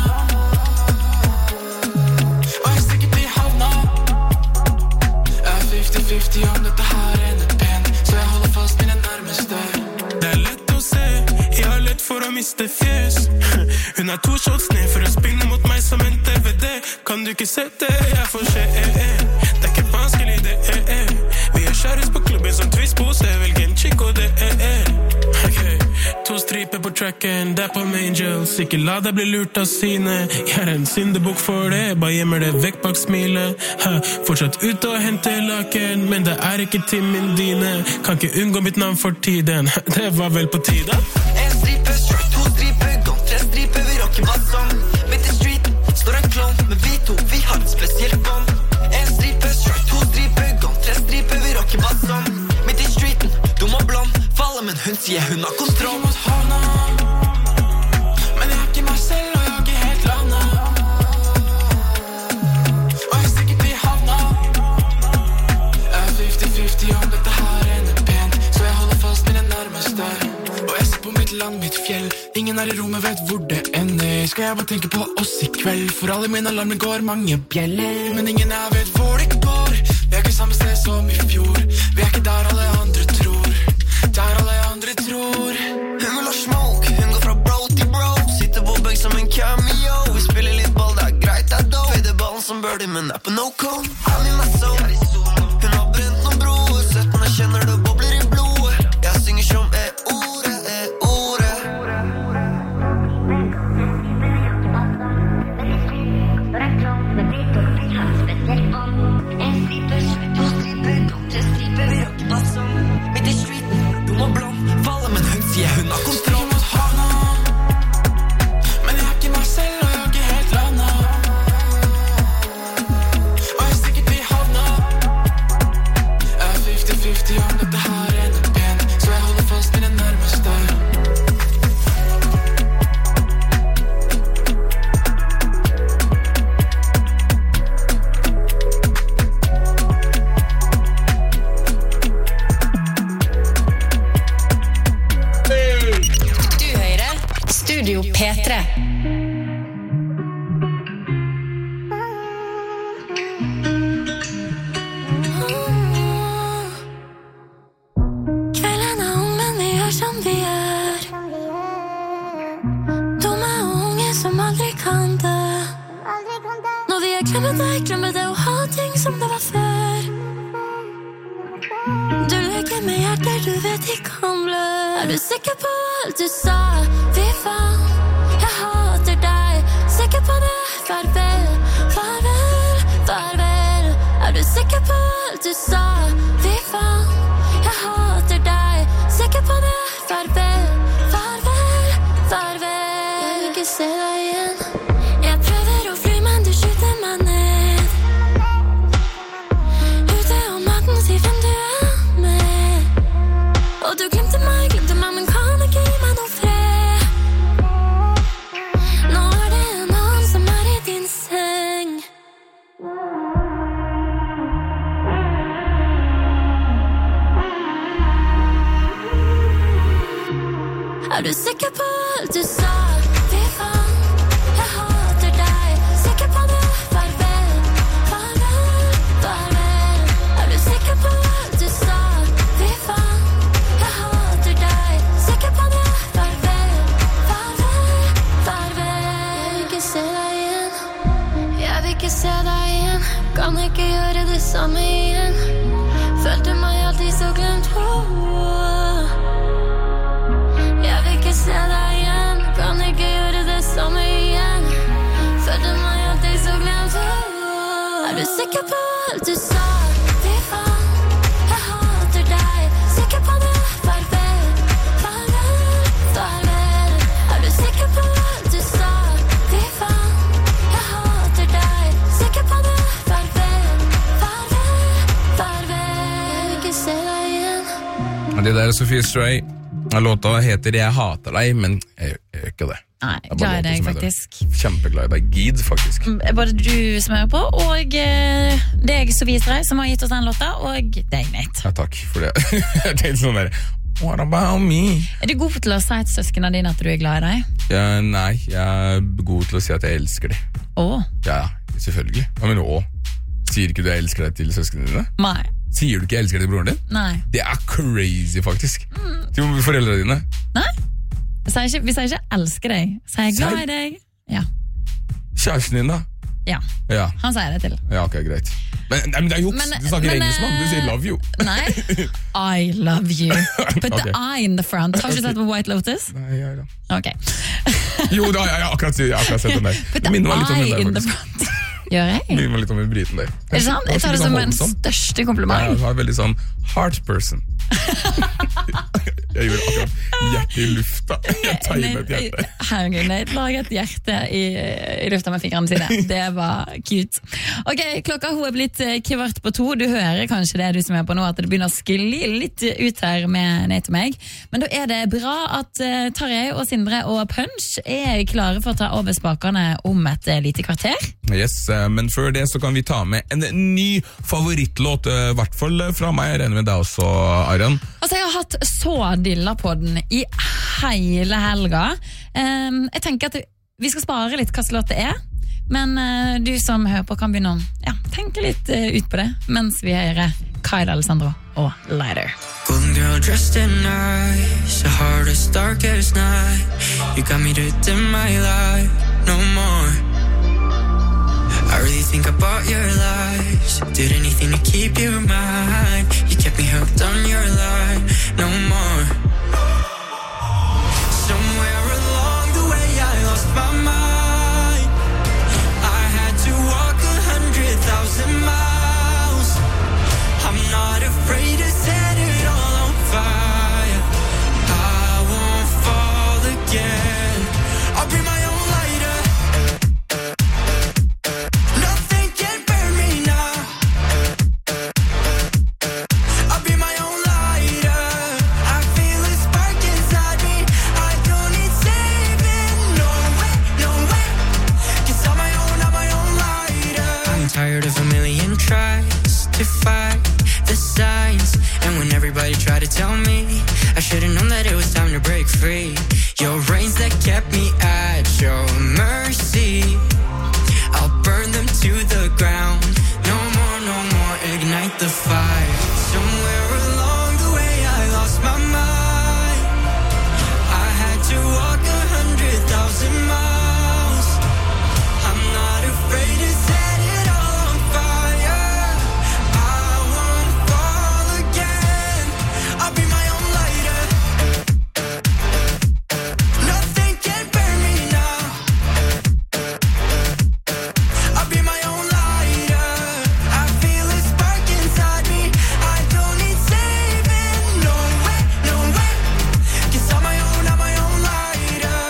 Og jeg stikker til havna. Jeg er fifty fifty om dette her ender pent, så jeg holder fast mine nærmeste. Det er lett å se, jeg har lett for å miste fjes. Hun er to shots ned for å spille mot meg som en D V D. Kan du ikke sette, jeg får se, eh, eh. Det er ikke vanskelig, det er, eh. Vi er kjæres på klubben som twistpose, velg en chico, det er, eh. Okay. To striper på tracken, det er på Angels. Ikke la deg bli lurt av sine. Jeg er en syndebukk for det, bare gjemmer det vekk bak smilet. Ha, fortsatt ut og hente laken, men det er ikke til min dine. Kan ikke unngå mitt navn for tiden. Det var vel på tide. En stripe, strike, to stripe, gang, tre stripe, vi rocker basson. Midt i streeten, står en klovn, men vi to, vi har et spesielt bånd. En stripe, strike, to stripe, gang, tre stripe, vi rocker basson. Midt i streeten, du må blom, falle, men hun sier hun har kontroll. Mot havna, men jeg er ikke meg selv, og jeg er ikke helt landa. Og jeg stikker til havna. Jeg er fifty fifty om dette her ender pent, så jeg holder fast mine nærmeste. Og jeg ser på mitt land, mitt fjell. Ingen her i rommet vet hvor det ender. Skal jeg bare tenke på oss i kveld, for alle mine alarmer går mange bjeller. Men ingen her vet hvor det går. Vi er ikke samme sted som i fjor. Vi er ikke der alle andre tror. Der alle andre tror. Hun vil ha smoke, hun går fra bro til bro. Sitter på bøk som en cameo. Vi spiller litt ball, det er greit, det er dope. Føyder ballen som birdie, men er på no cone. I'm in my zone. Hun har brent noen broer. Sett når jeg kjenner det bobler i blodet. Jeg synger som e-ordet, e-ordet. Midt i streeten, du må blom, falle, men hun sier hun har kontroll. Mot havna, men jeg er ikke meg selv, og jeg er ikke helt landa. Og jeg stikker til havna. Jeg er fifty fifty om dette her ender pent, så jeg holder fast mine nærmeste. Studio P tre. Kvelden er ung, men vi gjør som vi gjør. Dumme unge som aldri kan dø. Når vi er glemmer det, glemmer det å ha ting som det var før. Du leker med hjerter, du vet ikke om blø. Er du sikker på alt du sa? Fy faen, jeg hater deg. Sikker på det, farvel, farvel, farvel. Er du sikker på alt du sa? Fy faen, jeg hater deg. Sikker på det, farvel, farvel, farvel. Jeg vil ikke se deg igjen. Jeg prøver å fly, men du skyter meg ned. Ute om natten, si hvem du er med. Og du glemte meg, glemte meg, men kan ikke gi meg noe fred. Nå er det en annen som er i din seng. Er du sikker på alt ikke se deg igjen, kan ikke gjøre det samme igjen. Følte meg alltid så glemt. Oh. Jeg vil ikke se deg igjen, kan ikke gjøre det samme igjen. Følte meg alltid så glemt. Oh. Er du sikker på alt du sa? Fy faen, jeg hater deg. Sikker på det? Farvel, farvel, farvel. Er du sikker på alt du sa? Fy faen, jeg hater deg. Sikker på det? Farvel, farvel, farvel. Jeg vil ikke se deg igjen. Det der er Sophie Stray. Låta heter Jeg hater deg, men jeg gjør ikke det. Nei, glad i deg faktisk. Kjempeglad i deg, Gid faktisk. Både du som hører på, og eh, deg Sophie Stray som har gitt oss den låta, og deg, Nate. Ja, takk for det. Jeg tenkte sånn der, what about me? Er du god til å si til søskene dine at du er glad i deg? Ja, nei, jeg er god til å si at jeg elsker deg. Åh? Ja, selvfølgelig. Ja, men å, sier ikke du jeg elsker deg til søskene dine? Nei. Sier du ikke jeg elsker deg til broren din? Nei. Det er crazy faktisk. Mm. Til foreldrene dine. Nei. Jeg sier ikke, hvis jeg ikke elsker deg, så er jeg glad i deg. Ja. Kjæresten din da? Ja. Ja. Han sier det til. Ja, ok, greit. Men, nei, men det er juks. Men, du snakker men, engelsk, mann. Du sier love you. Nei. I love you. Put Okay. the I in the front. Har du ikke sett på White Lotus? Nei, ja, ja. Ok. Jo, da, jeg har akkurat, jeg har akkurat sett den der. Put the I in the front. Gjør jeg? Minner meg litt om en briten der. Er det sant? Jeg tar det som en største kompliment. Ja, jeg har veldig sånn heart person. Jeg gjorde akkurat hjerte i lufta. Jeg timet hjerte. Herregud, Nate lager et hjerte i, i lufta med fingrene sine. Det var cute. Ok, klokka hun er blitt kvart på to. Du hører kanskje det du som er på nå, at det begynner å skli litt ut her med Nate og meg. Men da er det bra at uh, Tarjei og Sindre og Punch er klare for å ta over spakene om et uh, lite kvarter. Yes, men før det så kan vi ta med en ny favorittlåt, i hvert fall fra meg. Jeg regner med deg også, Arian. Altså, jeg har hatt så dilla på den i hele helga. Um, jeg tenker at vi skal spare litt hva slags låt det er, men uh, du som hører på kan begynne å ja, tenke litt uh, ut på det, mens vi hører Kyle Alessandro og Lighter. Golden girl dressed in nice, the hardest, darkest night. You got me to dim my light, no more. I really think about your lies. Did anything to keep you in mind. You kept me hooked on your line. No more. Somewhere along the way I lost my mind. I had to walk a hundred thousand miles. I'm not afraid to set it all on fire. I won't fall again. I'll bring my own lighter. Tired of a million tries to fight the signs. And when everybody tried to tell me, I should've known that it was time to break free. Your reins that kept me at your mercy, I'll burn them to the ground. No more, no more, ignite the fire. Somewhere along the way I lost my mind. I had to walk a hundred thousand miles. I'm not afraid to set it all on fire. I won't fall again. I'll be my own lighter. Nothing can burn me now. I'll be my own lighter. I feel a spark inside me. I don't need saving. No way, no way. 'Cause I'm my own, I'm my own lighter.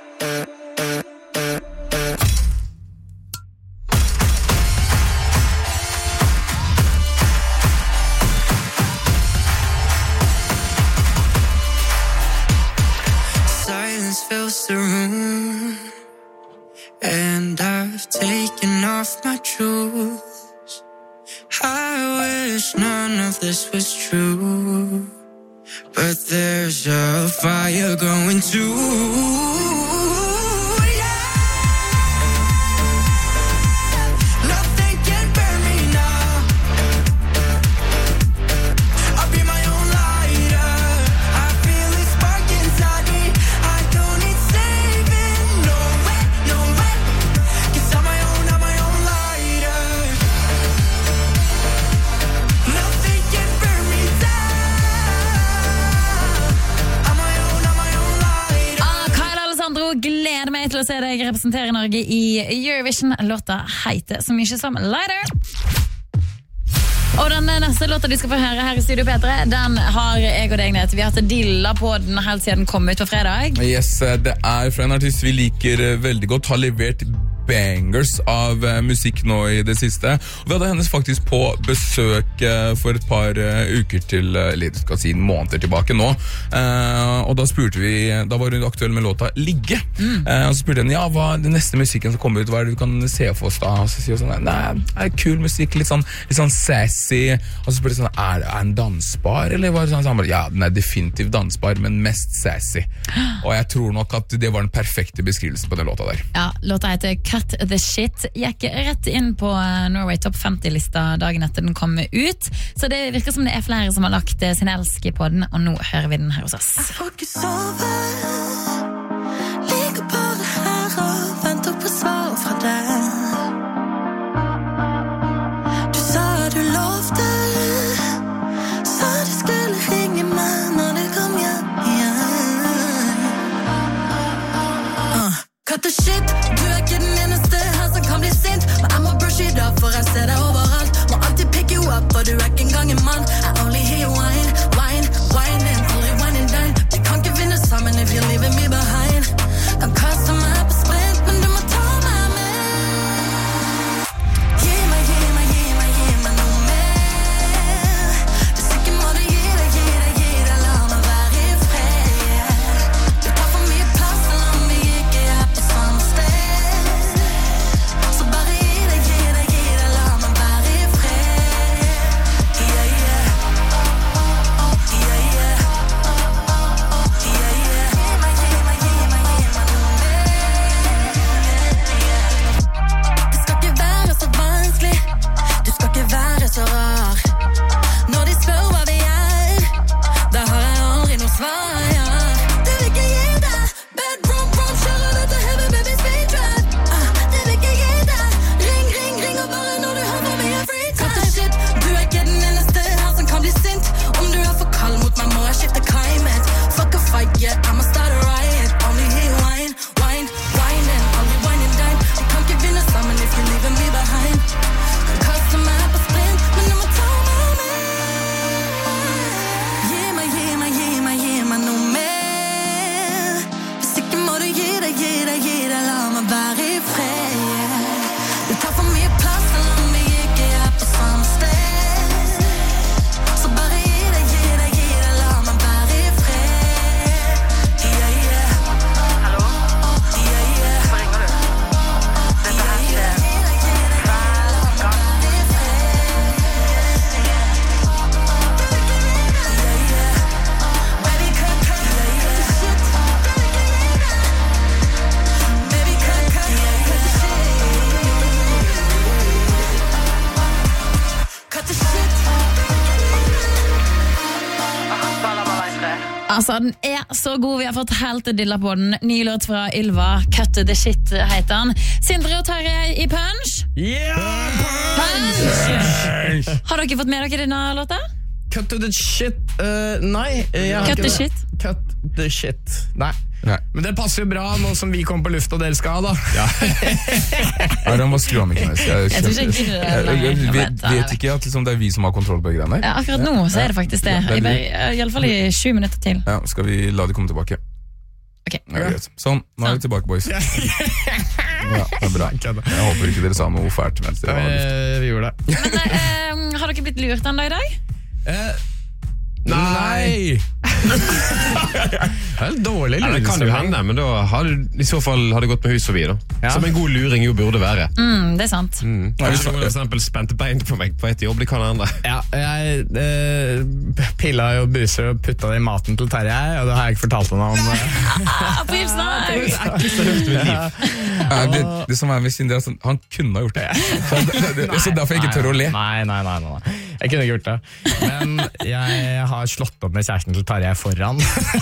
Silence fills the room, and I've taken off my shoes. I wish none of this was true, but there's a fire going too. Nothing can burn me now. I'll be my own lighter. I feel a spark inside me. I don't need saving. No way, no way. 'Cause I'm my own, I'm my own lighter. å se deg representere Norge i Eurovision. Låta heter så mye som Lighter. Og den neste låta du skal få høre her i Studio P tre, den har jeg og deg ned. Vi har hatt dilla på den helt siden den kom ut på fredag. Yes, det er fra en artist vi liker veldig godt, har levert bangers av uh, musikk nå i det siste. Og vi hadde hennes faktisk på besøk uh, for et par uh, uker til, uh, eller skal si måneder tilbake nå. Uh, og da spurte vi, da var hun aktuell med låta Ligge. Mm. Uh, og så spurte hun, ja, hva er den neste musikken som kommer ut, hva er det du kan se for oss da? Og så sier hun sånn, nei, det er kul musikk, litt sånn, litt sånn sassy. Og så spurte hun sånn, er det en dansbar? Eller var det sånn, sånn, ja, den er definitivt dansbar, men mest sassy. Og jeg tror nok at det var den perfekte beskrivelsen på den låta der. Ja, låta heter Cut the Shit. Gikk rett inn på Norway Top femti-lista dagen etter den kom ut. Så det virker som det er flere som har lagt sin elske på den, og nå hører vi den her hos oss. Jeg får ikke sove, ligger bare her og venter på svar fra deg. Du sa du lovte, sa du skulle ringe meg når du kom hjem igjen. uh. Cut the shit, du er ikke den eneste her som kan bli sint. Men jeg må brush it up, for jeg ser deg overalt. Må alltid pick you up, for du er ikke engang en mann. I only hear wine, wine, wine and only wine and dine. Vi kan ikke vinne sammen if you're leaving me behind. Kan kaste meg på sprint, men du må ta meg med. Gi meg, gi meg, gi meg, gi meg noe mer. Hvis ikke må du gi deg, gi deg, gi deg, la meg være i fred. Du tar for mye plass, selv om vi ikke er på samme sted. Så bare gi deg, gi deg, gi deg, la meg være i fred. Yeah, yeah. Yeah, yeah. Yeah, yeah. Gi meg, gi meg, gi meg, gi meg noe mer. Det skal ikke være så vanskelig, du skal ikke være så rar. Når de spør hva vi er, da har jeg aldri noe svar, ja. Det vil ikke gi deg bedroom, room, kjører dette heavy baby speed drive. ah, Det vil ikke gi deg ring, ring, ring, og bare når du har for mye free time. Cut the shit, du er ikke den eneste her som kan bli sint. Om du er for kald mot meg, må jeg skifte climate. Fuck a fight, yeah, I'ma start a riot. Only hear wine, wine, wine and only wine and dine. Vi kan ikke vinne sammen if you're leaving me behind. Kan kaste meg på sprint, men du må ta meg med. Gi meg, gi meg, gi meg, gi meg noe mer. Hvis ikke må du gi deg, gi deg, gi deg, la meg være i fred. Du tar for mye plass, selv om vi ikke er på samme sted. Så bare gi deg, gi deg, gi deg, la meg være i fred. Yeah, yeah. Hallo? Yeah, yeah. Hva ringer du? Dette her skjer hver gang. Baby, cut, cut, cut the shit. Baby, cut, cut, cut the shit. Cut the shit. Altså, den er så god. Vi har fått helt dilla på den. Ny låt fra Ylva, Cut the Shit heter den. Sindre og Terje i Punch. Punch! Har dere fått med dere denne låta? Cut to the shit. Uh, nei. jeg har Cut ikke the det. shit. Cut the shit. Nei. Nei. Men det passer jo bra nå som vi kom på luft og dere skal, da. Ja. Nei, den var skru av meg, Kines. Jeg, Jeg tror ikke jeg gidder det, jeg, jeg, jeg nei. vet, vet ikke at liksom, det er vi som har kontroll på greiene her. Ja, akkurat nå så er det faktisk det. Ja, I, det bare- i alle fall i sju minutter til. Ja, skal vi la de komme tilbake? Ok. Ja, greit. Sånn, nå er vi tilbake, boys. Ja, det er bra. Jeg håper ikke dere sa noe fælt mens dere var Eh, vi gjorde det. Men eh, har dere blitt lurt enda i dag? Eh, nei! Det er en dårlig Ja, det kan jo hende, men da har du, i så fall har det gått med hus forbi da. Ja. Som en god luring jo burde være. Mm, det er sant. Mm. Kanskje noen for eksempel spente bein på meg på vei til jobb, det kan hende. Ja, jeg eh, pilla jo buser og putta det i maten til Terje, og det har jeg ikke fortalt henne om. Nei, det, det som er med Sindre, er at han kunne ha gjort det. Så, det, det, det så derfor jeg ikke tør å le. Nei, nei, nei, nei. Jeg kunne ikke gjort det. Men jeg har slått opp med kjæresten til Terje foran.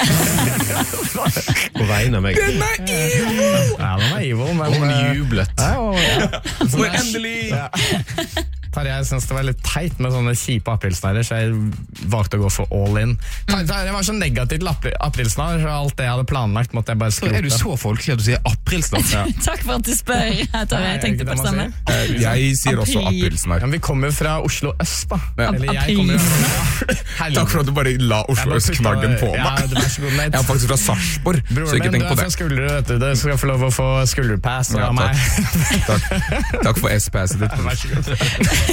På vegne av meg. Den er evil! Ja, den er evil, men Hun jublet. Ja, og, ja. For endelig! Ja. Tarjei, jeg synes det var litt teit med sånne kjipe aprilsnarrer, så jeg valgte å gå for all in. Tarjei var så negativ til apri- aprilsnarr, så alt det jeg hadde planlagt måtte jeg bare skrote. Er du så folkelig at du sier aprilsnarr? Ja. Takk for at du spør, Tarjei. Jeg tenkte på det samme. Eh, Jeg sier også April. aprilsnarr. Ja, vi kommer fra Oslo Øst, da. Ja. Eller jeg kommer fra... Takk for at du bare la Oslo Øst-knaggen på Ja, meg. det var så god, men- Jeg er faktisk fra Sarpsborg, så Broren ikke min, tenk du på er det. fra Skullerud, vet du. Du skal få lov å få skulderpass Ja, av meg. takk. Takk for S-passet ditt. Vær så god.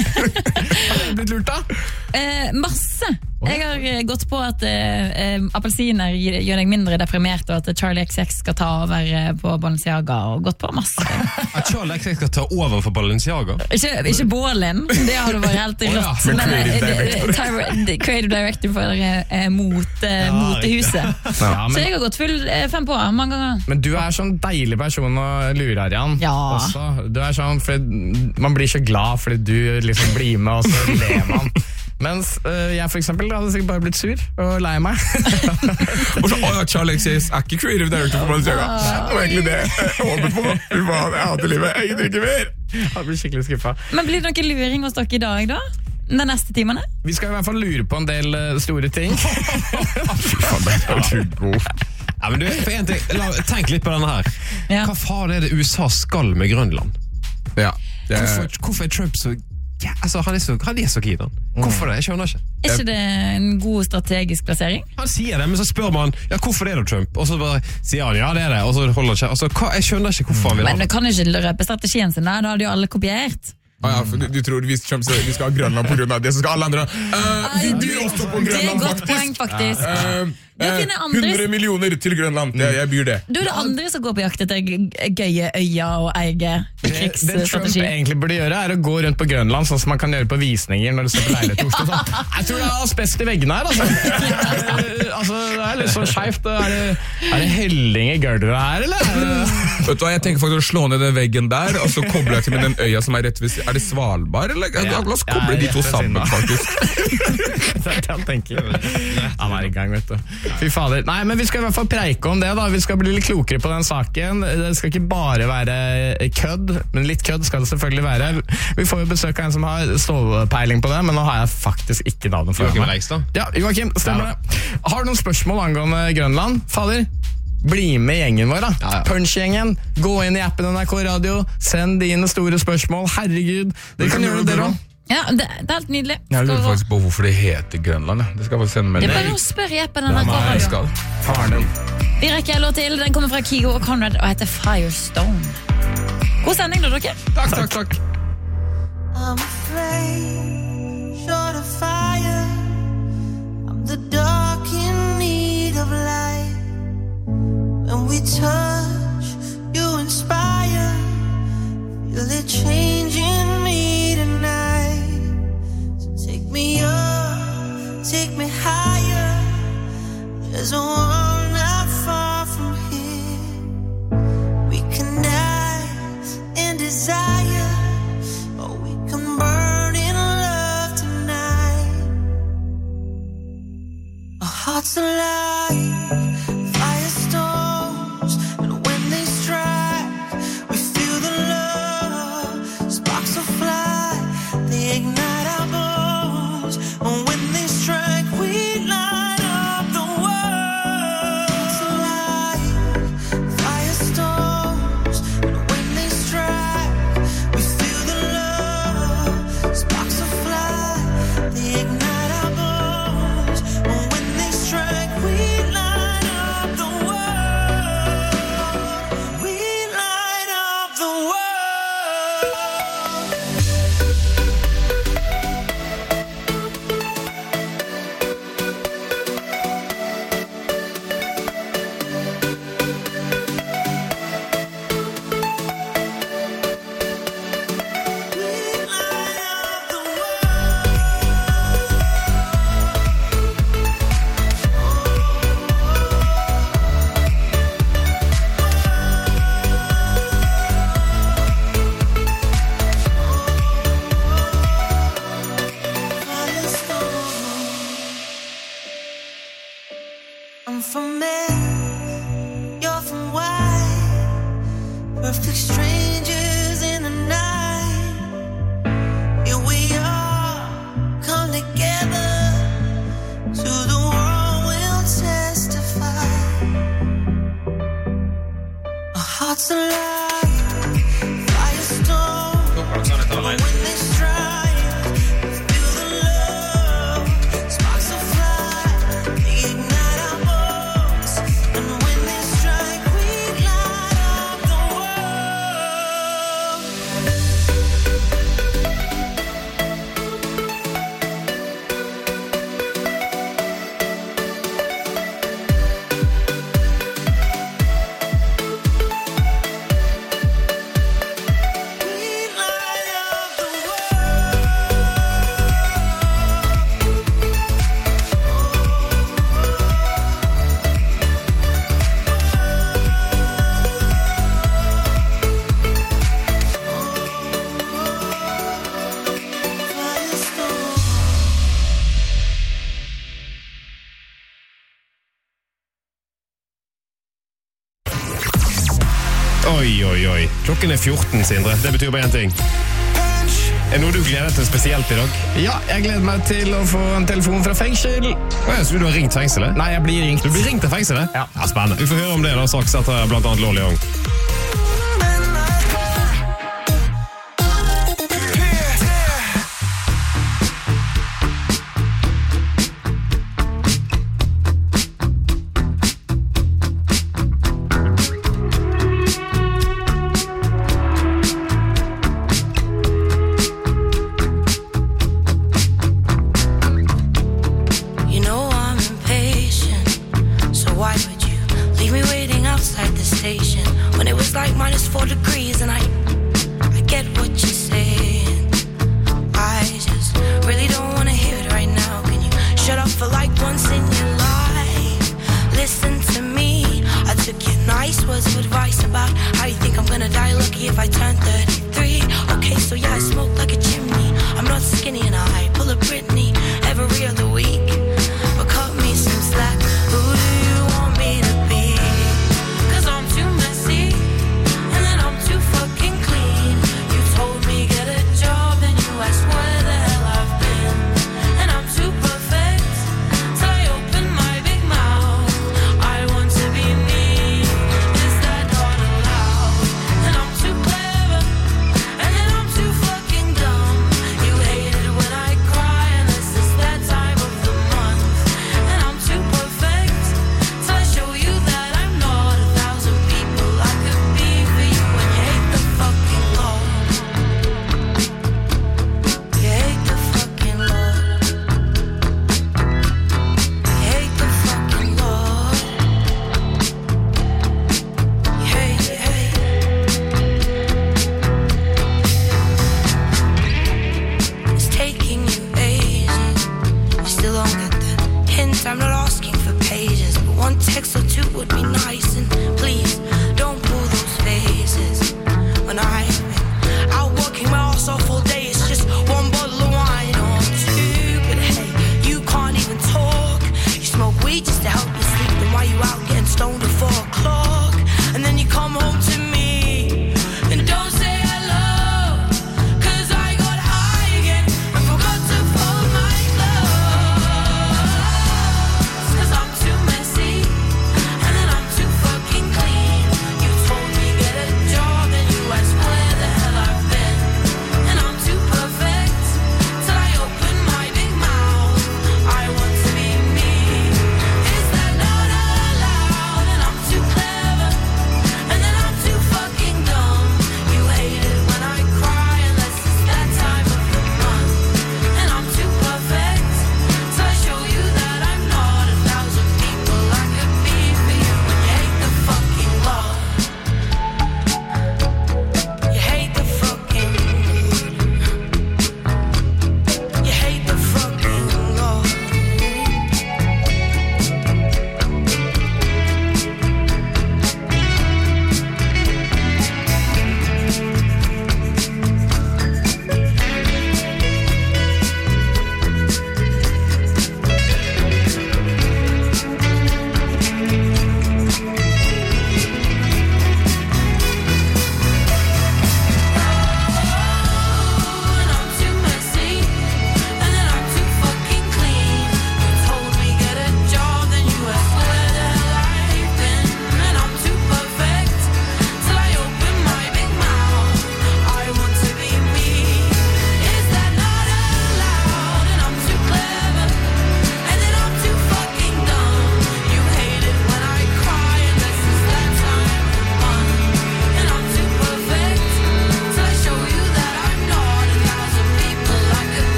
Har du blitt lurt da? Eh, masse. Jeg har eh, gått på at eh, eh, appelsiner gir- gjør deg mindre deprimert, og at Charlie X X skal ta over eh, på Balenciaga, og gått på masse. At Charlie X X skal ta over for Balenciaga? Ikke, ikke Bålen, det hadde vært helt Å, ja. rått. Men Men eh, creative eh, Tyra- creative director for eh, mot, eh, motehuset. Ja, Så men, jeg har gått full eh, fem på mange ganger. men du er sånn deilig person å lure, Arian. Ja. Også. Du er sånn, for man blir så glad fordi du liksom blir med, og så ler man. Mens øh, jeg for eksempel hadde sikkert bare blitt sur og lei meg. Og så, å ja, Charlie X X er ikke creative director for Balenciaga. Det var egentlig det jeg håpet på. Fy faen, jeg hater livet, jeg gidder ikke mer. Jeg blir skikkelig skuffet. Men blir det noen luring hos dere i dag, da? De neste timene? Vi skal i hvert fall lure på en del øh, store ting. Fy faen, det er så god. Ja, men du, for en ting, la, tenk litt på denne her. Ja. Hva faen er det U S A skal med Grønland? Ja, det Hvorfor, hvorfor er Trump så... Ja, altså, han er så, han er så keen, han. Hvorfor det? Jeg skjønner ikke. Er ikke det en god strategisk plassering? Han sier det, men så spør man, ja, hvorfor er det Trump? Og så bare sier han, ja, det er det, og så holder han ikke. Altså, hva, jeg skjønner ikke hvorfor han vil ha Men det. du kan ikke røpe strategien sin der, da hadde jo alle kopiert. Ah, ja, for du, du tror hvis Trump sier vi skal ha Grønland på grunn av det, så skal alle andre uh, vi byr også på Det er Grønland, godt poeng, faktisk. Uh, Da uh, finner andre- hundre millioner til Grønland, det, jeg byr det. Du er det andre som går på jakt etter g- gøye øya og eie Det, det Trump krigsstrategi. egentlig burde gjøre, er å gå rundt på Grønland, sånn som man kan gjøre på visninger når du ser på leilighet i Oslo. Sånn. Jeg tror det er asbest i veggene her, altså. altså det er litt så skjevt. Er det, er det helling i gulvet her, eller? Vet du hva, jeg tenker faktisk å slå ned den veggen der, og så kobler jeg til med den øya som er rett ved siden. Er det Svalbard, eller? La oss koble Ja, de to rett ved sammen, siden av. faktisk. Det er det han tenker. Han er i gang, vet du. Fy fader. Nei, men vi skal i hvert fall preike om det, da. Vi skal bli litt klokere på den saken. Det skal ikke bare være kødd, men litt kødd skal det selvfølgelig være. Vi får jo besøk av en som har stålpeiling på det, men nå har jeg faktisk ikke navnet for Joakim meg. Reigstad? Ja, Joakim, stemmer det. Har du noen spørsmål angående Grønland? Fader, bli med gjengen vår, da. Ja, ja. Punch-gjengen. Gå inn i appen N R K Radio. Send dine store spørsmål. Herregud. Dere kan gjøre det, dere òg. Ja, det, det er helt nydelig. Jeg lurer Skal- faktisk på hvorfor det heter Grønland. Ja. Det skal jeg faktisk sende Det er melding. bare å spørre i appen Ja, N R K men jeg Radio. skal. Farnen. Vi rekker en låt til. Den kommer fra Kygo og Conrad og heter Firestone. God sending da, dere. Takk, takk, takk. I'm afraid, short of fire. I'm the dark in need of light. When we touch, you inspire. Feel it changing me tonight. So take me up, take me higher. There's a world not far from here. We can dance in desire, or we can burn in love tonight. Our hearts alive, firestorms, and when they strike, we feel the love. Sparks will fly, they ignite our bones. And when they strike, we light up the world. It's alive, firestorms, and when they strike, we feel the love. Sparks will fly, they ignite our bones. And when they strike, we light up the world. We light up the world. I'm from men, you're from white. Perfect strangers in the night. Here we Klokken er fjorten, Sindre. Det betyr bare en ting. Er det noe du gleder deg til spesielt i dag? Ja, jeg gleder meg til å få en telefon fra fengsel. Åja, så du har ringt fengselet? Nei, jeg blir ringt. Du blir ringt til fengselet? Ja. Ja, spennende. Vi får høre om det da, straks etter blant annet Lål Young. When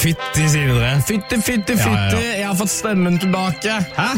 fytti, Sindre. Fytti, fytti, fytti. Ja, ja, ja. Jeg har fått stemmen tilbake. Hæ?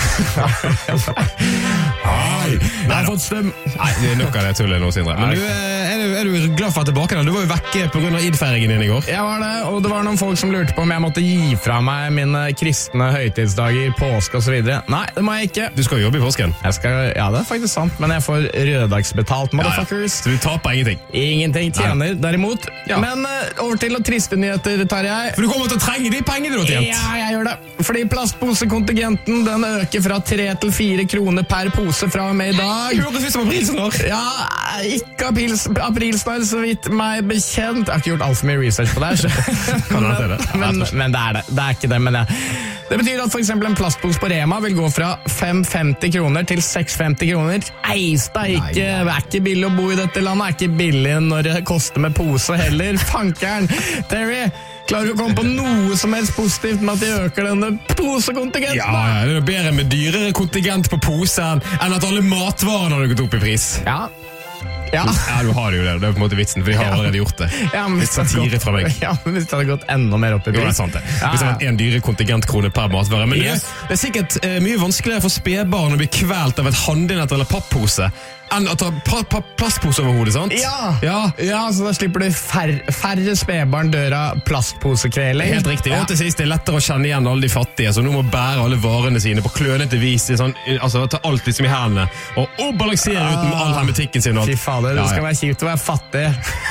Nei, jeg har fått stem. Nei, det er nok av det tullet nå, Sindre. Men du, er, du, er du glad for at tilbake da? Du var jo vekke på grunn av id-feiringen din i går. Jeg var det, og det var noen folk som lurte på om jeg måtte gi fra meg mine kristne høytidsdager, påske og så videre. Nei, det må jeg ikke. Du skal jo jobbe i påsken. Jeg skal, ja, det er faktisk sant, men jeg får røddagsbetalt, motherfuckers. Ja, ja. Så du taper ingenting? Ingenting, tjener derimot. Ja. Men uh, over til å triste nyheter, Tarjei. For du kommer til å trenge de pengene du har tjent. Ja, jeg gjør det. Fordi plastposekontingenten, den øker fra tre til fire kroner per pose fra og med i dag. Høres ut som aprilsnarr. Ja, ikke apils, aprilsnarr, så vidt meg bekjent. Jeg har ikke gjort alt for mye research på det her. Kan det det? men, men det er det. Det er ikke det, men det. Det betyr at for eksempel en plastpose på Rema vil gå fra fem femti kroner til seks femti kroner. Eista, ikke, det er ikke billig å bo i dette landet. Det er ikke billig når det koster med pose heller. Fankeren. Terry, klarer du å komme på noe som helst positivt med at de øker denne posekontingenten? Ja, ja, det er bedre med dyrere kontingent på posen enn at alle matvarene har gått opp i pris. Ja. Ja. ja, du har jo det. Det er på en måte vitsen, for de har allerede gjort det. Ja, Litt satire fra meg. Ja, men hvis det hadde gått enda mer opp i pris. Jo, det er sant det. Hvis det var en dyre kontingentkrone per matvare. Men yes. det, det er sikkert eh, mye vanskeligere for spedbarn å bli kvelt av et handlenett eller pappose enn å ta pa pa plastpose over hodet, sant? Ja. ja, ja, så da slipper du færre, færre spedbarn dør av plastposekveling. Helt riktig. Ja. Og til sist, det er lettere å kjenne igjen alle de fattige, så nå må bære alle varene sine på klønete vis, sånn, altså ta alt liksom i hendene, og, og balansere ut med all hermetikken sin. Fy fader, det skal ja, ja. være kjipt å være fattig.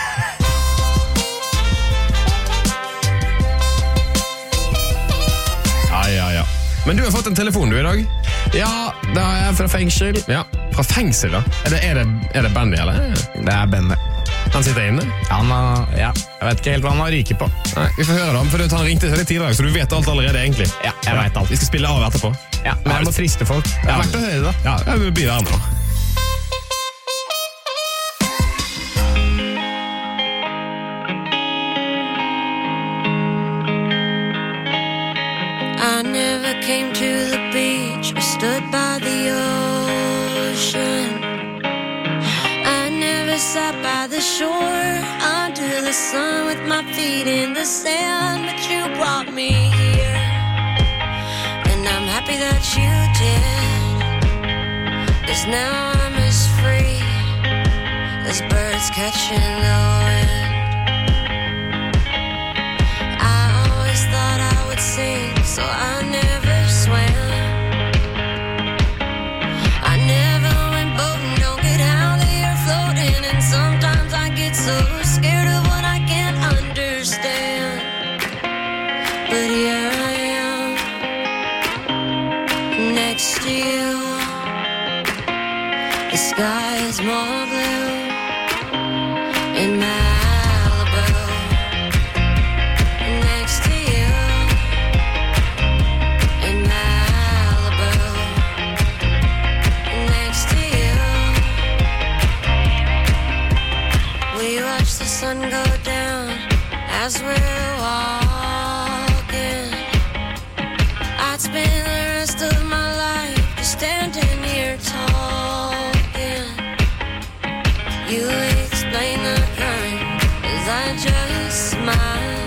Ja, ja, ja. Men du har fått en telefon du i dag? Ja, det har jeg fra fengsel. Ja, fra fengsel da? Er det, er det, er det Benny, eller? Det er Benny. Han sitter inne? Han har, ja, jeg vet ikke helt hva han har ryket på. Nei, vi får høre da, for han ringte seg litt tidligere, så du vet alt allerede egentlig. Ja, jeg vet alt. Vi skal spille av etterpå. Ja, men jeg må friste folk. Det er verdt å høre da. Ja, det blir verden da. I never came to the beach or stood by the ocean. I never sat by the shore under the sun with my feet in the sand, but you brought me here, and I'm happy that you did, 'cause now I'm as free as birds catching the wind. I always thought I would sing, so I never swam. I never went boating, don't get how they are floating, and sometimes I get so scared of what I can't understand. But here I am, next to you. The sky is more blue in Malibu. Next to you in Malibu. Next to you. We watch the sun go down as we're walking. I'd spend the rest of my life just standing here talking. You explain the current as I just smile,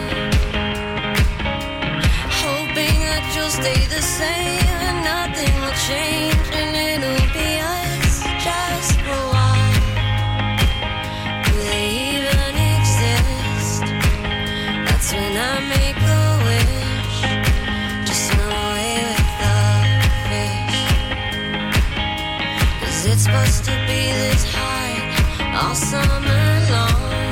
hoping that you'll stay the same and nothing will change, and it'll be us just for a while. Do they even exist? That's when I make a wish, just swim away with the fish. 'Cause it's supposed to be this high all summer long.